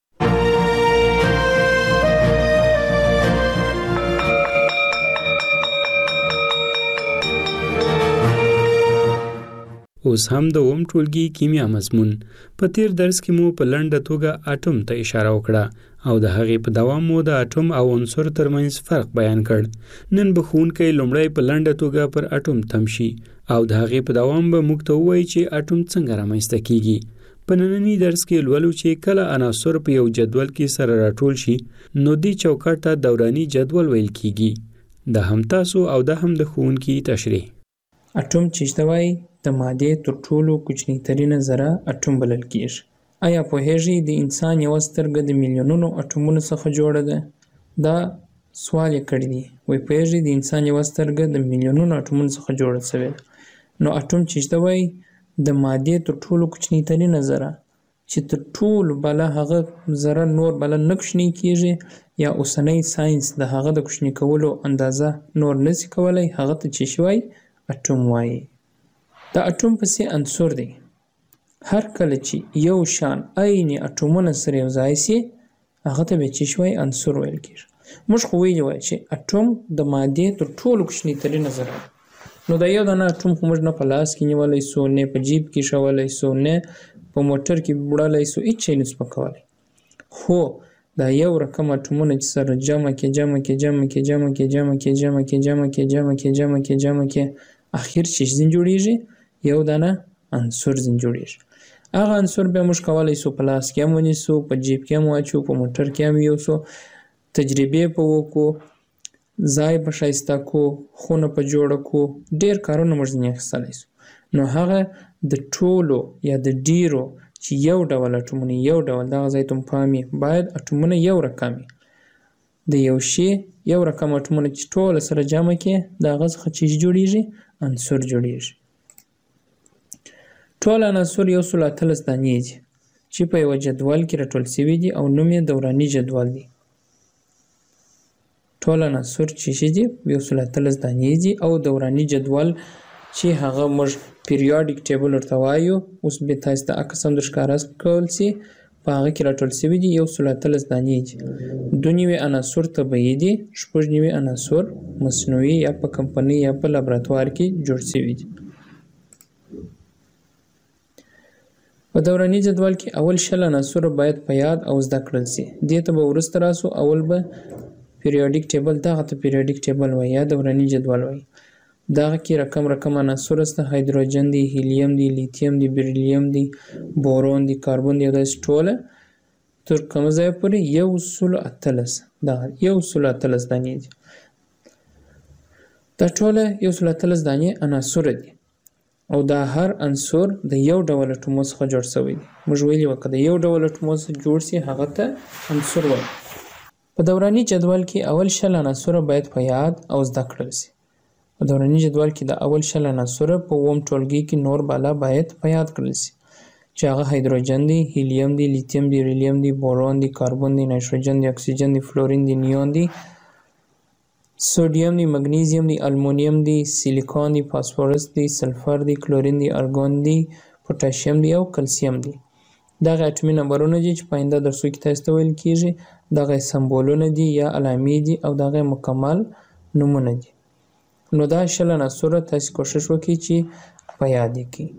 اوس هم د اوم ټولګي کیمیا مضمون. په تیر درس کې مو په لنډه توګه اټوم ته اشاره وکړه او د هغې په دوام مو د اټوم او عنصر ترمنځ فرق بیان کړ. نن به ښوونکی لومړی په لنډه توګه پر اټوم تم شي او د هغې په دوام به موږ ته ووایي چې اټوم څنګه رامنځته کیږي. په ننني درس کې لولو چې کله عناصر په یو جدول کې سره راټول شي نو دې چوکاټ ته دوراني جدول ویل کیږي. د هم تاسو او د هم د ښوونکي تشریح. اټوم چې وایي د مادې تر ټولو کوچنی ترینه ذره اټوم بلل کیږي. آیا پوهیږئ د انسان یو سترګه د میلیونونو اټومونو څخه جوړه ده؟ دا سوال یې کړی دی. وایي پوهیږئ د انسان یو سترګه د میلیونونو اټومونو څخه جوړه شوې ده. نو اټوم چې وایي د مادې تر ټولو کوچنی ترینه ذره چې تر ټولو بله هغه ذره نور بله نه کوچنی کیږي یا اوسنی ساينس د هغه د کوچنی کولو اندازه نور نشي کولای، هغه ته چې شوی اټوم وایي. د اټوم پسې عنصر دی. هر کله چې یو شان عین اټومونه سره یو ځای شي هغه ته به چې شوی عنصر ویل کیږي. موږ خو ویلي وای چې اټوم د مادې تر ټولو کوچنی ترینه ذره. نو دا یو دانه اټوم خو موږ نه په لاس کې نیولی سو، نه په جیب کې شولی سو، نه په موټر کې وړلی سو، هیڅ شی نسو کولی. خو دا یو رقم اټومونه چې سره جمع کې جمع کې جمع کې جمع کې جمع کې جمع کې جمع کې جمع کې جمع کې جمع کې اخر چې ځین جوړیږي یو دانه عنصر ځین جوړیږي. هغه عنصر به موږ کولای شو په لاس کې هم ونیسو، په جیب کې هم واچو، په موټر کې هم یوسو، تجربې په وکړو، ځای په ښایسته کو، خونه په جوړه کو، ډېر کارونه موږ ځینې اخیستلی شو. نو هغه د ټولو یا د ډیرو چې یو ډول اټومونه یو ډول دغه ځای ته پام وي، باید اټومونه یو رقم وي. د یو شي یو رقم اټومونه چې ټول سره جمع کې د هغه څخه چې جوړیږي عنصر جوړیږي. ټول عناصر یو سل اتلس دانې دي چې په یوه جدول کې راټول شوي دي او نوم یې دوراني جدول دی. ټول عناصر چې شي دي یو سل اتلس دانې دي او دوراني جدول چې هغه موږ پیریاډیک ټیبل ورته وایو، اوس به تاسو ته عکس هم درښکاره کول شي، په هغه کې راټول شوي دي یو سل اتلس دانې دي. دوه نوي عناصر طبیعي دي، شپږ نوي عناصر مصنوعي یا په کمپنۍ یا په لابراتوار کې جوړ شوي دي. په دوراني جدول کې اول شل عناصر باید په یاد او زده کړل شي. دې ته به وروسته راسو. اول به پیریاډیک ټیبل، دغه ته پیریاډیک ټیبل وایي یا دوراني جدول وایي. دغه کې رقم رقم عناصر شته، هایدروجن دی، هیلیم دی، لیتیم دی، بیریلیم دی، بورون دی، کاربن دی، داسې ټوله تر کومه ځایه پورې یو سل اتلس دغه یو سل اتلس دانې دي. دا ټوله یو سل اتلس دانې عناصر دي او دا هر عنصر د یو ډول اټومو څخه جوړ شوی دی. موږ ویلي وو که د یو ډول اټومو څخه جوړ شي هغه ته عنصر وایي. په دوراني جدول کې اول شل عناصر باید په یاد او زده کړل شي. په دوراني جدول کې د اول شل عناصر په اووم ټولګي کې نور بالا باید په یاد کړل شي چې هغه هایدروجن دی، هیلیم دی، لیتیم دی، بیریلیم دی، بورون دی، کاربن دی، نایتروجن دی، اکسیجن دی، فلورین دی، نیون دی، سوډیم دی، مګنیزیم دی، المونیم دی، سیلیکون دی، فاسفورس دی، سلفر دی، کلورین دی، ارګون دی، پوتاشیم دی او کلسیم دی. دغه اټومي نمبرونه دي چې په آینده درسو کې تاسو ته ویل کېږي. دغه سمبولونه دي یا علامې دي او دغه مکمل نومونه دي. نو دا شل عناصر تاسو کوشش وکړئ چې په یاد یې کړئ.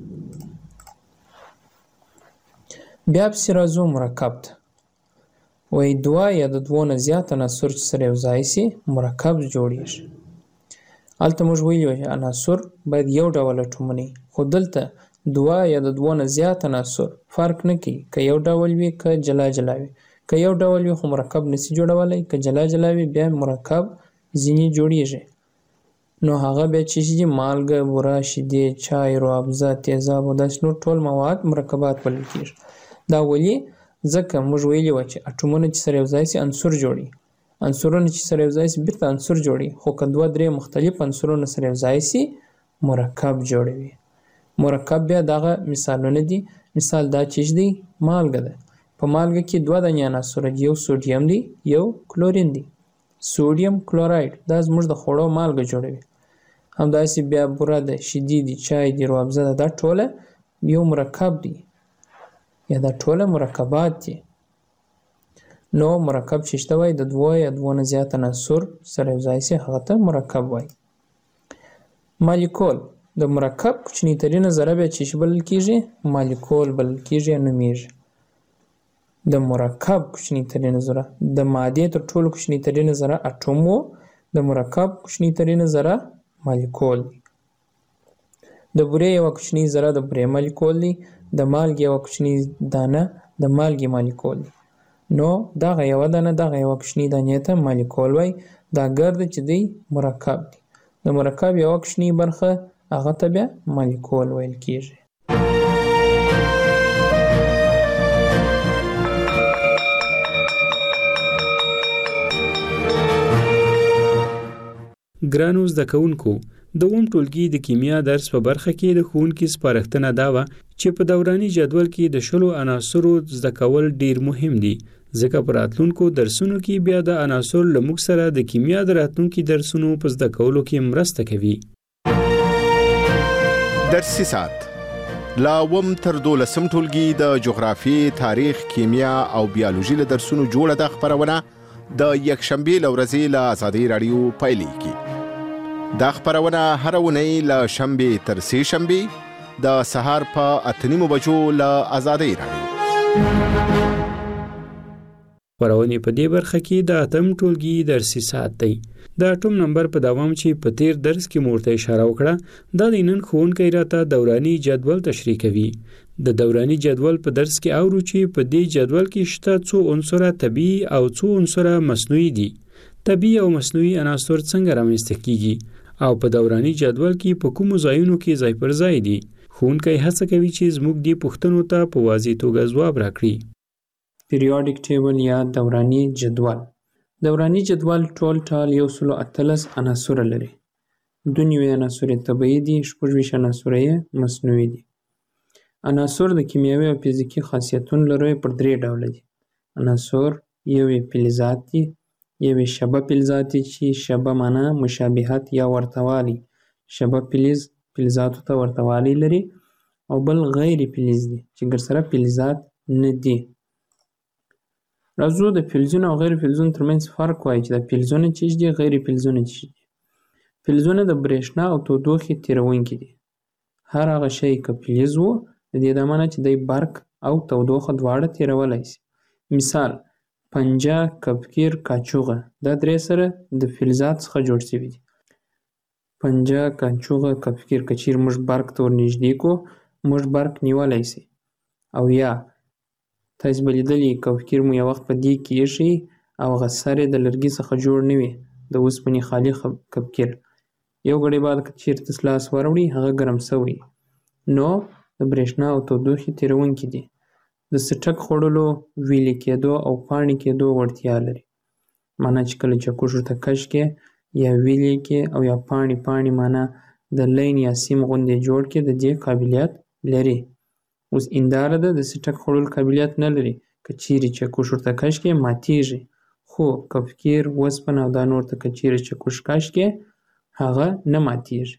بیا پسې راځو مرکب ته. وایي دوه یا د دوو نه زیات عناصر چې سره یو ځای شي مرکب جوړیږي. هلته موږ ویلي وو چې عناصر باید یو ډول اټومونه وي، خو دلته دوه یا د دوو نه زیات عناصر فرق نه کوي که یو ډول وي که جلا جلا وي. که یو ډول وي خو مرکب نشي جوړولی، که جلا جلا وي بیا مرکب ځینې جوړیږي. نو هغه بیا چې دي مالګه، بوره، شیدې، چای، روابزه، تیزاب او داسې نور ټول مواد مرکبات بلل کېږي. دا ولې؟ ځکه موږ ویلي وو چې اټومونه چې سره یو ځای شي عنصر جوړي، عنصرونه چې سره یو ځای شي بیرته عنصر جوړي، خو که دوه درې مختلف عنصرونه سره یو ځای شي مرکب جوړوي. مرکب بیا دغه مثالونه دي. مثال دا چې دی مالګه ده. په مالګه کې دوه دانې عناصر دي، یو سوډیم دی یو کلورین دی. سوډیم کلوراید دا زموږ د خوړو مالګه جوړوي. همداسې بیا بوره ده، شیدې دي، چای دی، روابزه ده، دا ټوله یو مرکب دی یا دا ټوله مرکبات دي. نو مرکب چې شته وایي د دوه یا دوه نه زیات عناصر سره یو ځای شي هغه ته مرکب وایي. مالیکول د مرکب کوچني ترینه ذره بیا چې بلل کېږي مالیکول بلل کېږي یا نومیږي. د مرکب کوچني ترینه ذره د مادې تر ټولو کوچني ترینه ذره اټوم و، د مرکب کوچني ترینه ذره مالیکول دی. د بورې یوه کوچنۍ ذره د بورې مالیکول دی، د مالګې یوه کوچنۍ دانه د مالګې مالیکول دی. نو دغه یوه دانه دغه یوه کوچنۍ دانې ته مالیکول وایي. دا ګرد چې دی مرکب دی. د مرکب یوه کوچنۍ برخه هغه ته بیا مالیکول ویل کېږي. ګرانو زده کوونکو، د اووم ټولګي د کیمیا درس په برخه کې د ښوونکي سپارښتنه دا وه چې په دوراني جدول کې د شلو عناصرو زده کول ډیر مهم دي، ځکه په راتلونکو درسونو کې بیا د عناصرو له موږ سره د کیمیا د راتلونکي درسونو په زده کولو کې مرسته کوي. درسي ساعت لا اووم تر دولسم ټولګي د جغرافیې، تاریخ، کیمیا او بیولوژي له درسونو جوړه ده خپرونه د یکشنبې له ورځې له ازادۍ راډیو پیلېږي. دا خپرونه هره اونۍ له شنبې تر سې شنبې د سهار په اته نیمو بجو له ازادۍ راډیو. خبرونه په دې برخه کې د اتم ټولګي درسي ساعت دی. د اټوم نمبر په دوام چې په تیر درس کې مورته اشاره وکړه دا د نن ښوونکی راته دوراني جدول تشریح کوي. د دوراني جدول په درس کې اورو چې په دې جدول کې شته څو عنصره طبیعي او څو عنصره مصنوعي دي. طبیعي او مصنوعي عناصر څنګه رامنځته کیږي او په دوراني جدول کې په کومو ځایونو کې ځای پر ځای دي. ښوونکی هڅه کوي چې زموږ دې پوښتنو ته په واضح توګه ځواب راکړي. پیریوډیک ټیبل یا دوراني جدول. دوراني جدول ټول ټال یو سل او اتلس عناصر لري. دوه نوي عناصر طبیعي دي، شپږ ویشت عناصر یې مصنوعي دي. عناصر د کیمیاوي او فزیکي خاصیتونو لري پر درې ډوله دي. عناصر یو یې فلزات دي، یو یې شبه فلزات دي چې شبه معنا مشابهت یا ورتهوالی. شبه فلز فلزاتو ته ورتهوالی لري او بل غیر فلز دي چې ګرسره فلزات نه دي. راځو د فلزونو او غیر فلزونو ترمنځ فرق وایي چې د فلزونه چیش دي، غیر فلزونه چیش دي. فلزونه د برېښنا او تودوخې تیرونکي دي. هر هغه شی که فلز وو د دې د معنی چې دی برق او تودوخه دواړه تیرولی شي. مثال پنجه، کپکیر، کاچوغه دا درې سره د فلزات څخه جوړ شوي دي. پنجه، کاچوغه، کپکیر که چیرې موږ برق ته ورنږدې کړو موږ برق نیولی شي. او یا تاسې به لیدلي کپکیر مو یو وخت په دې کې ایښي او هغه سر یې د لرګي څخه جوړ نه وي، د اوسپنې خالي کپکیر. یو ګړی بعد که چیرې تاسې لاس وروړئ هغه ګرم شوی نو د برېښنا او تودوخې تیرونکي دي. د څټک خوړلو، ویلې کېدو او پاڼې کېدو وړتیا لري. معنا چې کله چکش ورته کش کې یا ویلې کې او یا پاڼې پاڼې معنا د لین یا سیم غوندې جوړ کې د دې قابلیت لري. اوس هنداره ده د څټک خوړلو قابلیت نه لري، که چیرې چکش ورته کش کې ماتیږي. خو کپکیر، وسپنه او دا نور ته که چیرې چکش کش کې هغه نه ماتیږي.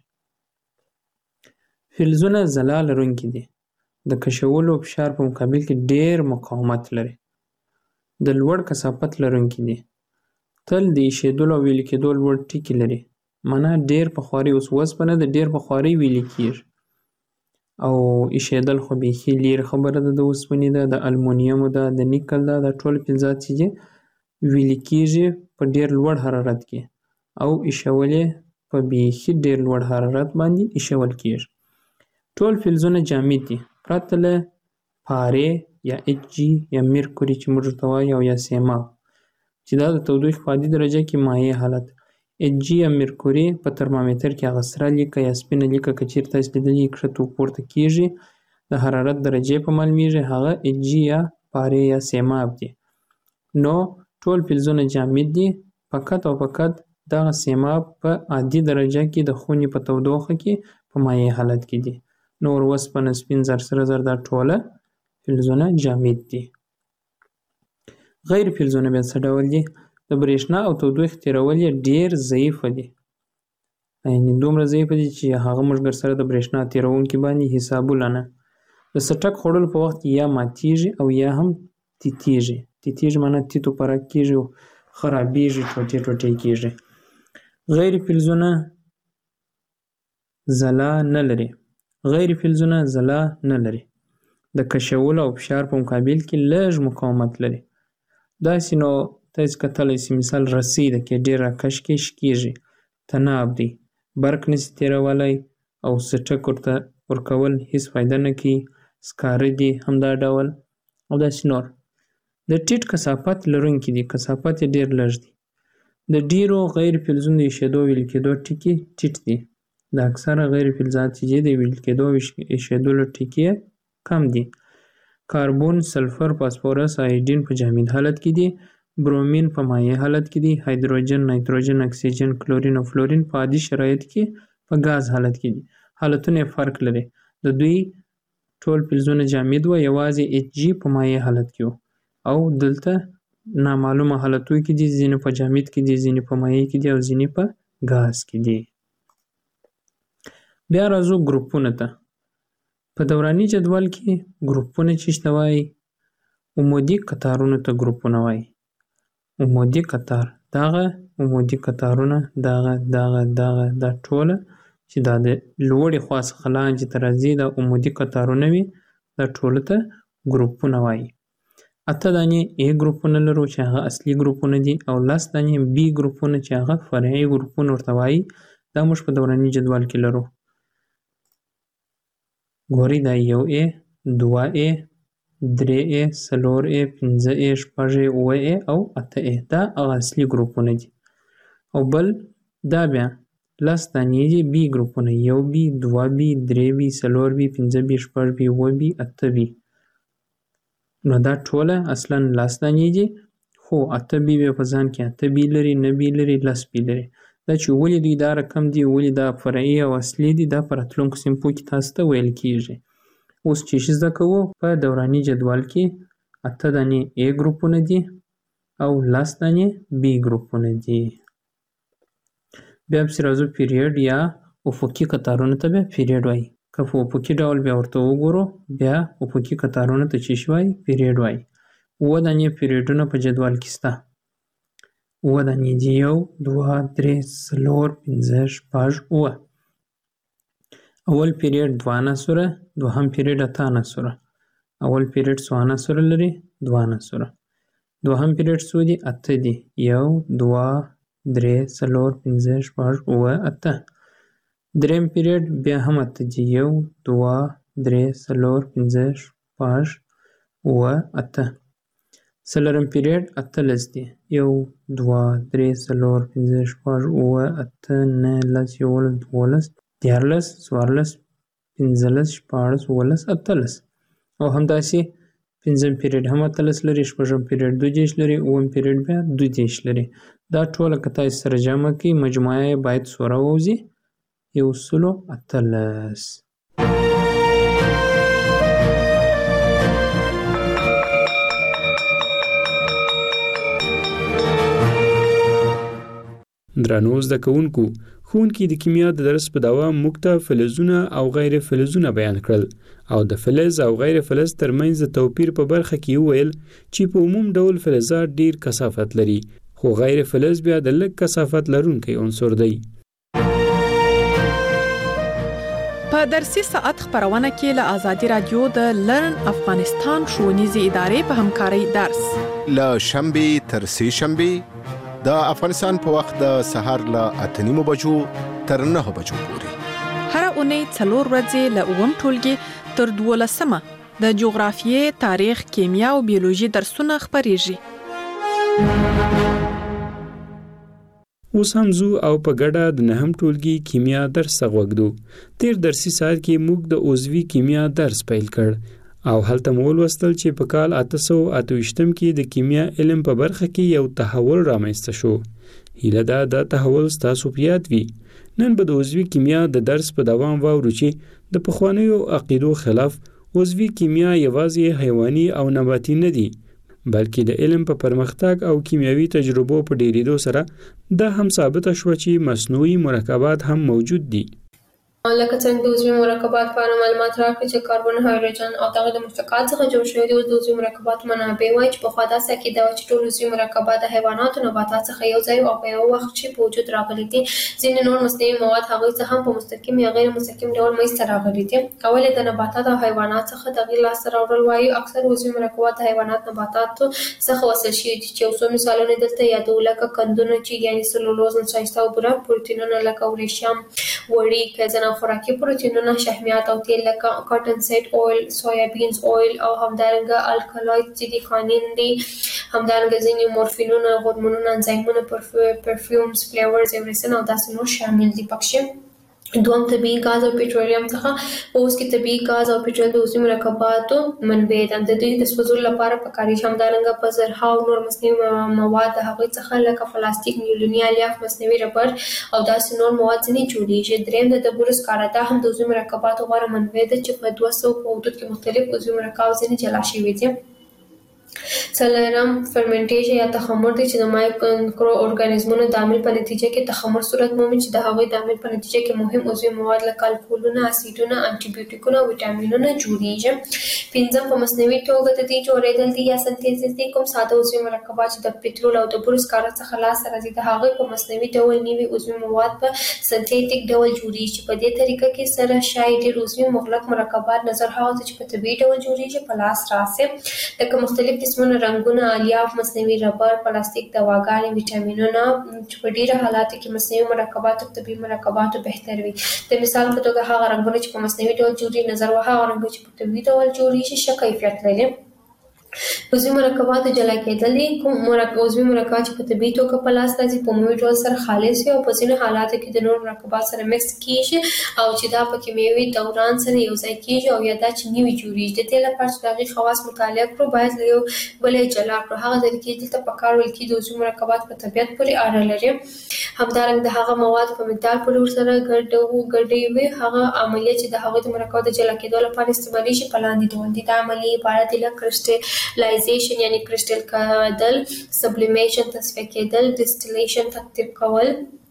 فلزونه ځلا لرونکي دي. د کشولو فشار په مقابل کې ډیر مقاومت لري. د لوړ کثافت لرونکي دي. تل د ایشېدلو او ویلې کېدو لوړ ټکي لري. معنا ډیر په خواري، اوس وسپنه د ډیر په خواري ویلې کېږي او ایشېدل خو بیخي لیرې خبره ده، د اوسپنې ده، د المونیمو ده، د نیکل ده، دا ټول فلزات چې دي ویلې کېږي په ډیر لوړ حرارت کې او ایشول یې په بیخي ډیر لوړ حرارت باندې ایشول کېږي. ټول فلزونه جامد دي پرته له پارې یا اچ جي یا میرکوري چې موږ ورته وایو او یا سیماب چې دا د تودوخې په عادي درجه کې مایع حالت. اچ جي یا میرکوري په ترمامیتر کې هغه سره لیکه یا سپینه لیکه که چیرې تاسې لیدلي کښته پورته کېږي د حرارت درجې په معلومیږي هغه اچ جي یا پارې یا سیماب دي. نو ټول فلزونه جامد دي، فقط او فقط دغه سیماب په عادي درجه کې د خونې په تودوخه کې په مایع حالت کې دي. نور وسپنه، سپین زر، سره زر دا ټوله فلزونه جامد دي. غیر فلزونه بیا څه ډول دي؟ د برېښنا او تودوخې تیرول یې ډېر ضعیفه دي. یعنې دومره ضعیفه دي چې هغه موږ سره د برېښنا تیرونکي باندې حسابونه نه. د څټک خوړلو په وخت یا ماتیږي او یا هم تیتیږي. تیتیږي معنا تیتو پرک کېږي او خرابېږي، ټوټې ټوټې کېږي. غیر فلزونه ځلا نه لري. غیر فلزونه ځلا نه لري. د کشولو او فشار په مقابل کې لږ مقاومت لري. داسې نو تاسې کتلی شئ مثال رسۍ ده کې ډېر راکش کې شکېږي، تناب دی، برق نشي تېرولی او څټک ورته ورکول هېڅ فایده نه کوي. سکاره دي همدا ډول او داسې نور. د ټیټ کثافت لرونکي دي، کثافت یې ډېر لږ دی. د ډېرو غیر فلزونو د ایشېدو او ویلې کېدو ټکي ټیټ دي. د اکثره غیر فلزات چې دي د ویلې کېدو او ایشېدلو ټکي کم دي. کاربون، سلفر، فاسفورس، آیودین په جامد حالت کې دي. برومین په مایع حالت کې دي. هایدروجن، نایتروجن، اکسیجن، کلورین او فلورین په عادي شرایطو کې په غاز حالت کې دي. حالتونه یې فرق لري. د دوی ټول فلزونه جامد وو، یوازې اچ جي په مایع حالت کې وو او دلته نامعلومه حالتونو کې دي، ځینې په جامد کې دي، ځینې په مایع کې دي او ځینې په غاز کې دي. بیا راځو ګروپونو ته. په دوراني جدول کې ګروپونه چې شته وایي عمودي قطارونو ته ګروپونه وایي. عمودي قطار دغه عمودي قطارونه دغه دغه دغه دا ټوله چې دا د لوړې خوا څخه لاندې ته راځي دا عمودي قطارونه وي، دا ټولو ته ګروپونه وایي. اته دانې A ګروپونه لرو چې هغه اصلي ګروپونه دي او لس دانې B ګروپونه چې هغه فرعي ګروپونه ورته وایي. دا موږ په دوراني جدول کې لرو. ګورئ دا یو A، دوه A، درې A، څلور A، پنځه A، شپږ A، اووه A او اته A. دا هغه اصلي ګروپونه دي. او بل دا بیا لس دانې دي B ګروپونه، یو B، دوه B، درې B، څلور B، پنځه B، شپږ B، اووه B، اته B. نو دا ټوله اصلا لس دانې دي، خو اته B بیا په ځان کې اته B لري، نه B لري، لس B لري. دا چې ولې دوی دا رقم دي، ولې دا فرعي او اصلي دي، دا په راتلونکو صنفو کې تاسو ته ویل کېږي. اوس چې زده کوو په دوراني جدول کې اته دانې A ګروپونه دي او لس دانې B ګروپونه دي. بیا پسې راځو پیریډ یا افقي قطارونو ته بیا پیریډ وایي. که په افقي ډول بیا ورته وګورو بیا افقي قطارونو ته چې شي وایي پیریډ وایي. اووه دانې پیریډونه په جدول کې شته. اووه دانې دي، یو، دوه، درې، څلور، پنځه، شپږ، اووه. اول پیریډ دوه عناصره، دوهم پیریډ اته عناصره. اول پیریډ څو عناصره لري؟ دوه عناصره. دوهم پیریډ څو دي؟ اته دي، یو، دوه، درې، څلور، پنځه، شپږ، اووه، اته. دریم پیریډ بیا هم اته دي، یو، دوه، درې، څلور، پنځه، شپږ، اووه، اته. څلورم پیریډ اتلس دي، یو، دوه، درې، څلور، پنځه، شپږ، اووه، اته، نهه، لس، یوولس، دولس، دیارلس، څوارلس، پنځلس، شپاړس، اوولس، اتلس. او همداسې پنځم پیریډ هم اتلس لري، شپږم پیریډ دوه دېرش لري، اووم پیریډ بیا دوه دېرش لري. دا ټوله که تاسې سره جمع کړئ مجموعه یې باید څو راووځي؟ یو سلو اتلس. درنو زده کوونکو، ښوونکي د کیمیا د درس په دوام موږ ته فلزونه او غیر فلزونه بیان کړل او د فلز او غیر فلز ترمنځ د توپیر په برخه کې وویل چې په عموم ډول فلزات ډیر کثافت لري خو غیر فلز بیا د لږ کثافت لرونکی عنصر دی. په درسي ساعت خبرونه کې له آزادي رادیو د لرن افغانستان ښوونیزې ادارې په همکارۍ درس له شنبې تر سې شنبې د افغانستان په وخت د سهار له اته نیمو بجو تر نهه بجو پورې. هر اونۍ څلور ورځې له اووم ټولګي تر دولسمه د جغرافیې، تاریخ، کیمیا او بیولوژي درسونه خپریږي. اوس هم زو او په ګډه د نهم ټولګي کیمیا درس غوږدو. تیر درسي ساعت کې موږ د عضوي کیمیا درس پیل کړ او هلته مو ولوستل چې په کال اته سوه اته ویشتم کې د کیمیا علم په برخه کې یو تحول رامنځته شو. هیله ده دا تحول ستاسو په یاد وي. نن به د عضوي کیمیا د درس په دوام واورو چې د پخوانیو عقیدو خلاف عضوي کیمیا یوازې حیواني او نباتي نه دي بلکې د علم په پرمختګ او کیمیاوي تجربو په ډیریدو سره دا هم ثابته شوه چې مصنوعي مرکبات هم موجود دي. لکه څنګه د عضوي مرکبات په اړه معلومات راکړي چې کاربن، هایدروجن او دغه د مشتقات څخه جوړ شوي دي. اوس د عضوي مرکباتو منابع وایي چې پخوا داسې عقیده وه چې ټول عضوي مرکبات د حیواناتو، نباتات څخه یو ځای او په یو وخت کې په وجود راغلي دي. ځینې نور مصنوعي مواد هغوی څه هم په مستقیم یا غیر مستقیم ډول منځته راغلي دي. اول یې د نباتات او حیوانات څخه تغییر لاسته راوړل وایي. اکثر عضوي مرکبات د حیوانات، نباتاتو څخه وصل شوي دي چې یو څو مثالونه دلته یادو لکه قندونه چې یعنې سلولوز، نشایسته او بوره، پروتینونه لکه وریشم، وړي، کیزن او خوراکي پروتینونه، شحمیات او تیل لکه کاټن سیډ اویل، سویابینز اویل او همدارنګه الکالوید چې دي خانین دي. همدارنګه ځینې مورفینونه، هورمونونه، انزایمونه، پرفیومز، فلیورز، ایوریسن او داسې نور شامل دي پکې. دوم طبیعي غاز او پټرولیم څخه په اوس کې طبیعي غاز او پټرول د عضوي مرکباتو منبع ده. د دوی د سوځولو لپاره پکارېږي. همدارنګه په زرهاو نور مصنوعي مواد د هغوی څخه لکه پلاستیک، نیولوني الیاف، مصنوعي ربر او داسې نور مواد ځینې جوړېږي. دریم د ډبرو سکاره، دا هم د عضوي مرکباتو غوره منبع ده چې په دوه سوه په حدود کې مختلف عضوي مرکبات ځینې جلا شوي دي. څلورم فرمنټیشن یا تخمر دی چې د مایکرو ارګانیزمونو د عمل په نتیجه کې تخمر صورت مومي چې د هغوی د عمل په نتیجه کې مهم عضوي مواد لکه الکولونه، اسیدونه، انټي بیوټیکونه او ویټامینونه جوړیږي. پنځم په مصنوعي توګه د دې جوړېدل دي یا سنتیز دي. کوم ساده عضوي مرکبات چې د پټرول او د بورو سکاره څخه لاسته راځي د هغوی په مصنوعي ډول نوي عضوي مواد په سنتیټیک ډول جوړیږي. په دې طریقه کې سره شاید ډېر عضوي مغلق مرکبات نظر هغه چې په طبیعي ډول جوړیږي په لاس راسي. لکه مختلف قسمونه رنگونه، الیاف، مصنوعي ربر، پلاستیک، دواګانې، ویټامینونه چې په ډیره حالاتو کې مصنوعي مرکبات او طبي مرکبات بهتر وي. د مثال په توګه هغه رنگونه چې په مصنوعي ډول جوړي نظر وه هغه رنګونه چې په طبي ډول جوړیږي ښه کیفیت لري. عضوي مرکبات جلا کېدل دي. کوم مرکب عضوي مرکبات چې په طبي توګه په لاس راځي په عمومي ډول سره خالص وي او په ځینو حالاتو کې د نور مرکبات سره مکس کیږي او چې دا په کیمیاوي دوران سره یو ځای کیږي او یا دا چې نوي جوړیږي. د دې لپاره چې د هغې خواص مطالعه کړو باید له یو بل یې جلا کړو. هغه طریقې دلته په کار ویل کېږي د عضوي مرکبات په طبیعت پورې اړه لري. همدارنګه د هغه مواد په مقدار په لور سره ګډې وي. هغه عملیه چې د هغوی د مرکباتو د جلا کېدو لپاره استعمالیږي په لاندې ډول دي. دا عملیې عبارت دي له کرسټلایزیشن یعنی کرسټل کېدل، سبلیمیشن تصفیه کېدل، ډسټیلیشن ترتیب کول،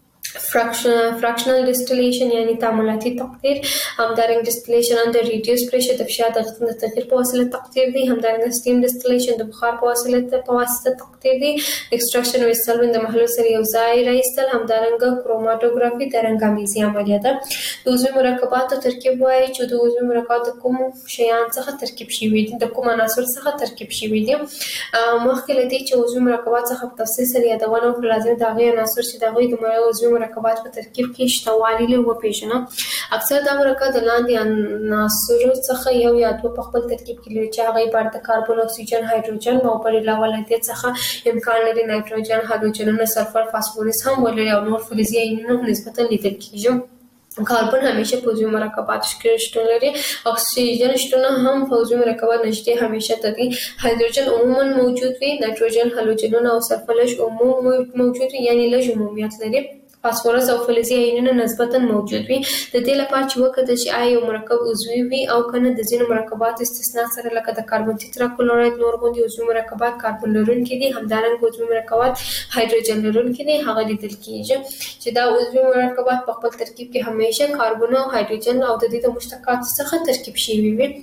فراکشنل ډسټیلیشن یعنی تعاملاتي تقطیر، همدارنګه ډسټیلیشن اندر ریډیوس پریشر د فشار د تغییر په وسیله تقطیر دی، همدارنګه سټیم ډسټیلیشن د بخار په وسیله په واسطه تقطیر دی، ایکسټراکشن او سولوین د محلول سره یو ځای راایستل، همدارنګه کروماتوګرافي د رنګامیزي عملیه ده. د عضوي مرکباتو ترکیب وایي چې د عضوي مرکباتو کوم شیان څخه ترکیب شوي دي، د کوم عناصر څخه ترکیب شوي دي. مخکې له دې چې عضوي مرکبات څخه په تفصیل سره یادونه وکړو لازم د هغې عناصر چې د هغوی د عضوي مرکبات په ترکیب کې شته والي له وپېژنو. اکثر دا مرکب د لاندې عناصرو څخه یو یا دوه په خپل ترکیب کې لري چې هغه عبارت د کاربن، اکسیجن، هایدروجن او پر علاوه له دې څخه امکان لري نایتروجن، هالوجنونه، سلفر، فاسفورس هم ولري او نور فلزي آیونونه نسبتا لیدل کېږي. کاربن همیشه په عضوي مرکباتو کې شتون لري. اکسیجن شتون هم په عضوي مرکبات نږدې همیشه تدي. هایدروجن عموما موجود وي. نایتروجن، هالوجنونه او سلفر لږ عموم موجود وي یعنی لږ عمومیت لري. فاسفورس او فلزي آیونونه نسبتا موجود وي. د دې لپاره چې وکړو چې آیا یو مرکب عضوي وي او کنه د ځینو مرکباتو استثنا سره لکه د کاربن تیترا کلوراید نور غوندي عضوي مرکبات کاربن لرونکي دي، همدارنګه عضوي مرکبات هایدروجن لرونکي دي، هغه لیدل کېږي چې دا عضوي مرکبات په خپل ترکیب کې همیشه کاربن او هایدروجن او د دې د مشتقاتو څخه ترکیب شوي وي.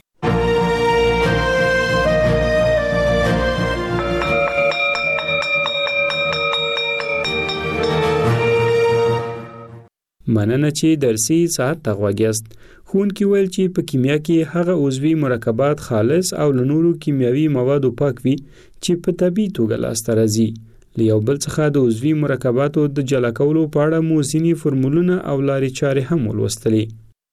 مننه چې درسي ساعت ته غوږیاست. ښوونکي ویل چې په کیمیا کې هغه عضوي مرکبات خالص او له نورو کیمیاوي موادو پاک وي چې په طبیعي توګه لاسته راځي. له یو بل څخه د عضوي مرکباتو د جلا کولو په اړه مو ځینې فورمولونه او لارې چارې هم ولوستلې.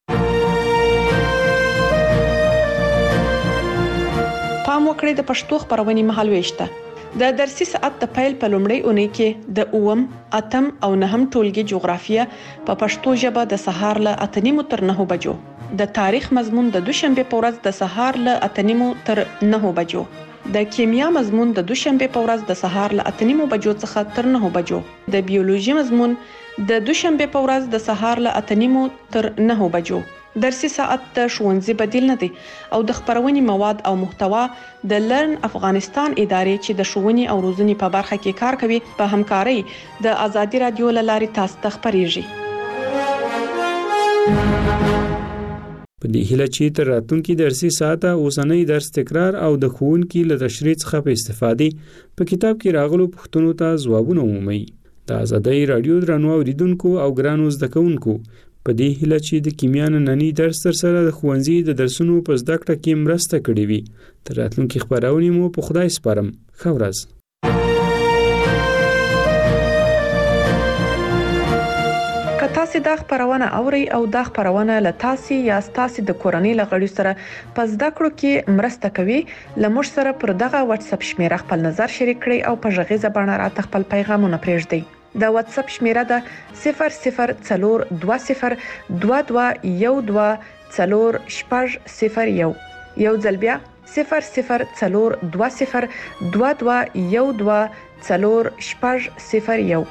پام وکړئ د پښتو خبرونې مهالويش ته. د درسي ساعت د پیل په لومړۍ اونۍ کې د اووم، اتم او نهم ټولګي جغرافیه په پښتو ژبه د سهار له اته نیمو تر نهو بجو، د تاریخ مضمون د دوشنبه په ورځ د سهار له اته نیمو تر نهو بجو، د کیمیا مضمون د دوشنبه په ورځ د سهار له اته نیمو بجو څخه تر نهو بجو، د بیولوژي مضمون د دوشنبه په ورځ د سهار له اته نیمو تر نهو بجو. درسي ساعت د ښوونځي بدیل نه دی او د خبرونې مواد او محتوا د لرن افغانستان ادارې چې د ښوونې او روزنې په برخه کې کار کوي په همکارۍ د ازادي رادیو له لارې تاسو ته خبرېږي. په دې هیله چې تر راتلونکي درسي ساعت اوسنۍ درس تکرار او د ښوونکي له تشریح څخه په استفادې په کتاب کې راغلو پوښتنو ته ځوابونه ومومئ. د ازادي رادیو درنو اوریدونکو او ګرانو زده کوونکو په دې هیله چې د کیمیا نننی درس تر سره د ښوونځي د درسونو په زده کړه کې مرسته کړې وي. تر راتلونکي خبرونې مو په خدای سپارم. ښه ورځ. که تاسو دا خبرونه اورئ او دا خبرونه له تاسو یا تاسو د کورنۍ لغړي سره په زده کړو کې مرسته کوي، لمر سره پر دغه واتس اپ شمیره خپل نظر شریک کړئ او په ژغې زبانه راته خپل پیغامونه پرېږدئ. د واتس اپ شمیره ده صفر صفر څلور دوه صفر دوه دوه یو دوه څلور شپږ صفر یو. یو ځل بیا صفر صفر څلور دوه صفر دوه دوه یو دوه څلور شپږ صفر یو.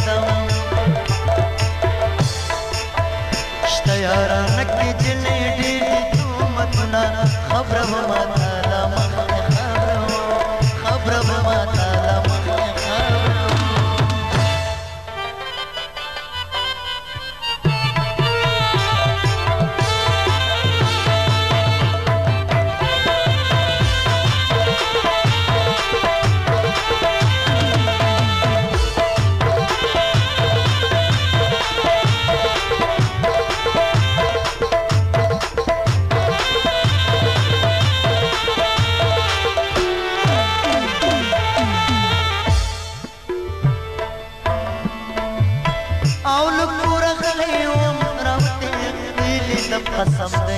यारा नक जिले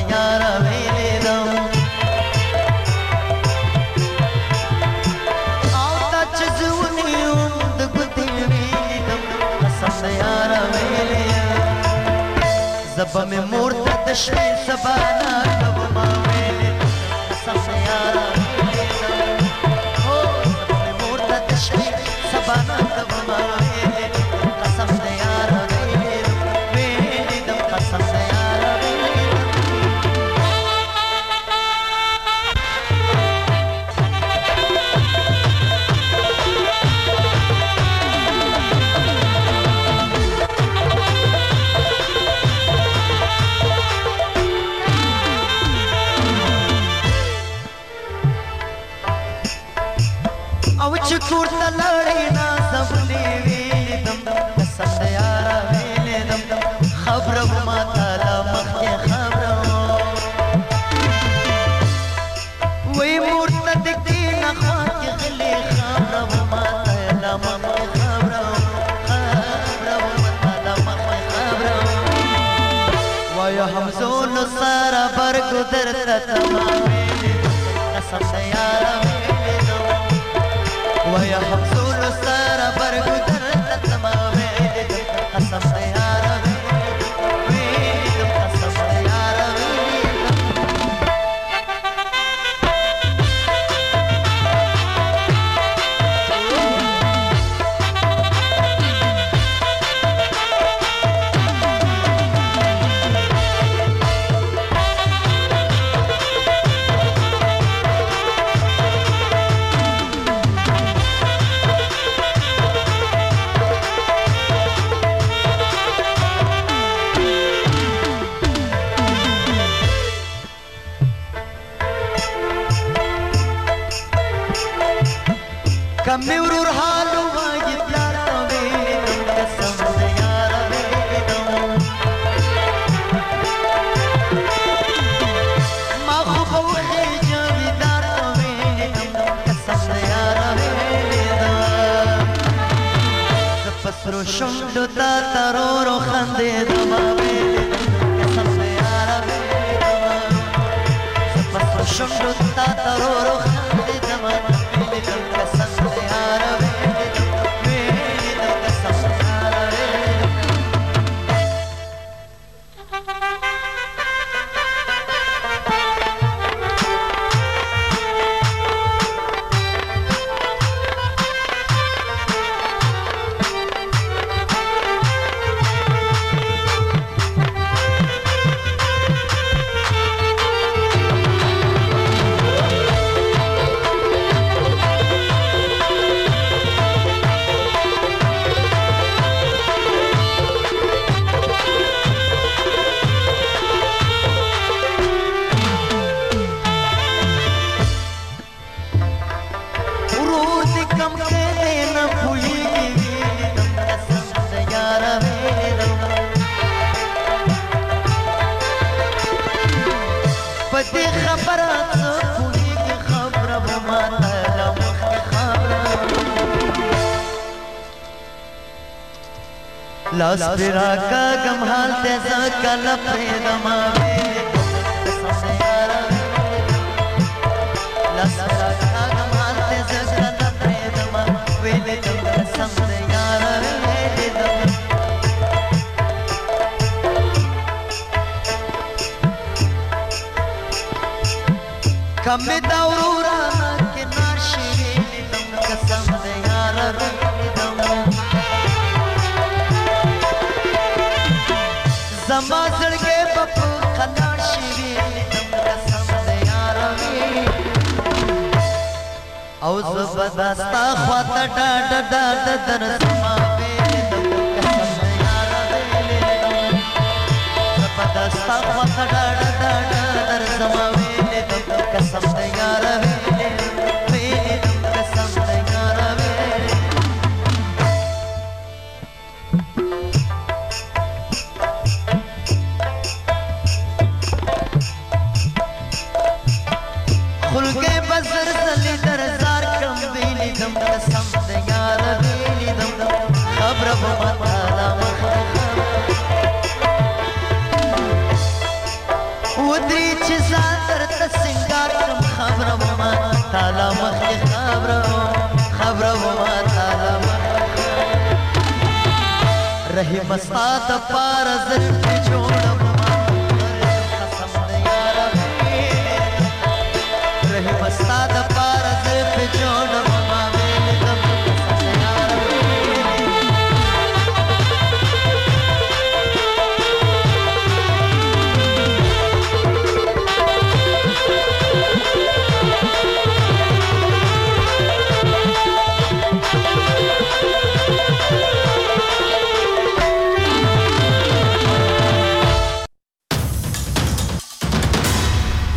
یار ویلې دم او تا چې زونی هم د ګوتې ویلې دم قسم د یار ویلې زبه مې مور ته د شپې سبا نه کومه ویلې قسم د یار ویلې دم او زبه مې مور ته د شپې سبا نه کومه ویلې قسم د یار ویلې دم ویلې دم قسم د یار ویلې دم او چې کور ته لاړې نازولې ویلې دم قسم د یاره ویلې دم خبره به ما ته لا مخکې خبره وایي مور ته د کښېنه خوا کې غلې خبره به ما ته لا مخکې خبره خبره به ما ته لا مخکې خبره وایه همزولو سره برګو درته تما ویلې قسم د یاره ويا حمزول سارة برقو درت تما ويلي دم قسم ديارة ويلي دم قسم ديارة ويلي کمی ورور حالو واجی پلار تو ویلی دم قسم دیارا ویلی دم ما خوب و خیجاوی دار تو ویلی دم قسم دیارا ویلی دم زپسرو شندو تا ترورو خندی دم ویلی دم قسم دیارا ویلی دم زپسرو شندو تا ترورو خندی دم ویلی دم قسم لاس پیرا کا گم حال تیزا کل پریدما قسم دیارا لاس پیرا کا گم حال تیزا کل پریدما ویلی دم قسم دیارا ویلی دم کمی دورورا کنار شی ویلی دم قسم دیارا ویلی دم زما زړګې په خلاړ شي دم قسم دیارا وی او زبردستا خواته ډاډ ډاډ در زما ویلې دم قسم دیارا ویلې دم زبردستا خواته ډاډ ډاډ در زما ویلې دم قسم دیارا ویلې ویلې دم قسم دیارا ویلې خلقه بزر زلی در زار کم ویلی دم قسم دیار ویلی دم خبر بمتالا مخبر ودری وی چې ځان درته سنگار کم خبره وما تعالی مخې خبره خبره وما تعالی مخې رحم ستا د پاره زلفې جوړه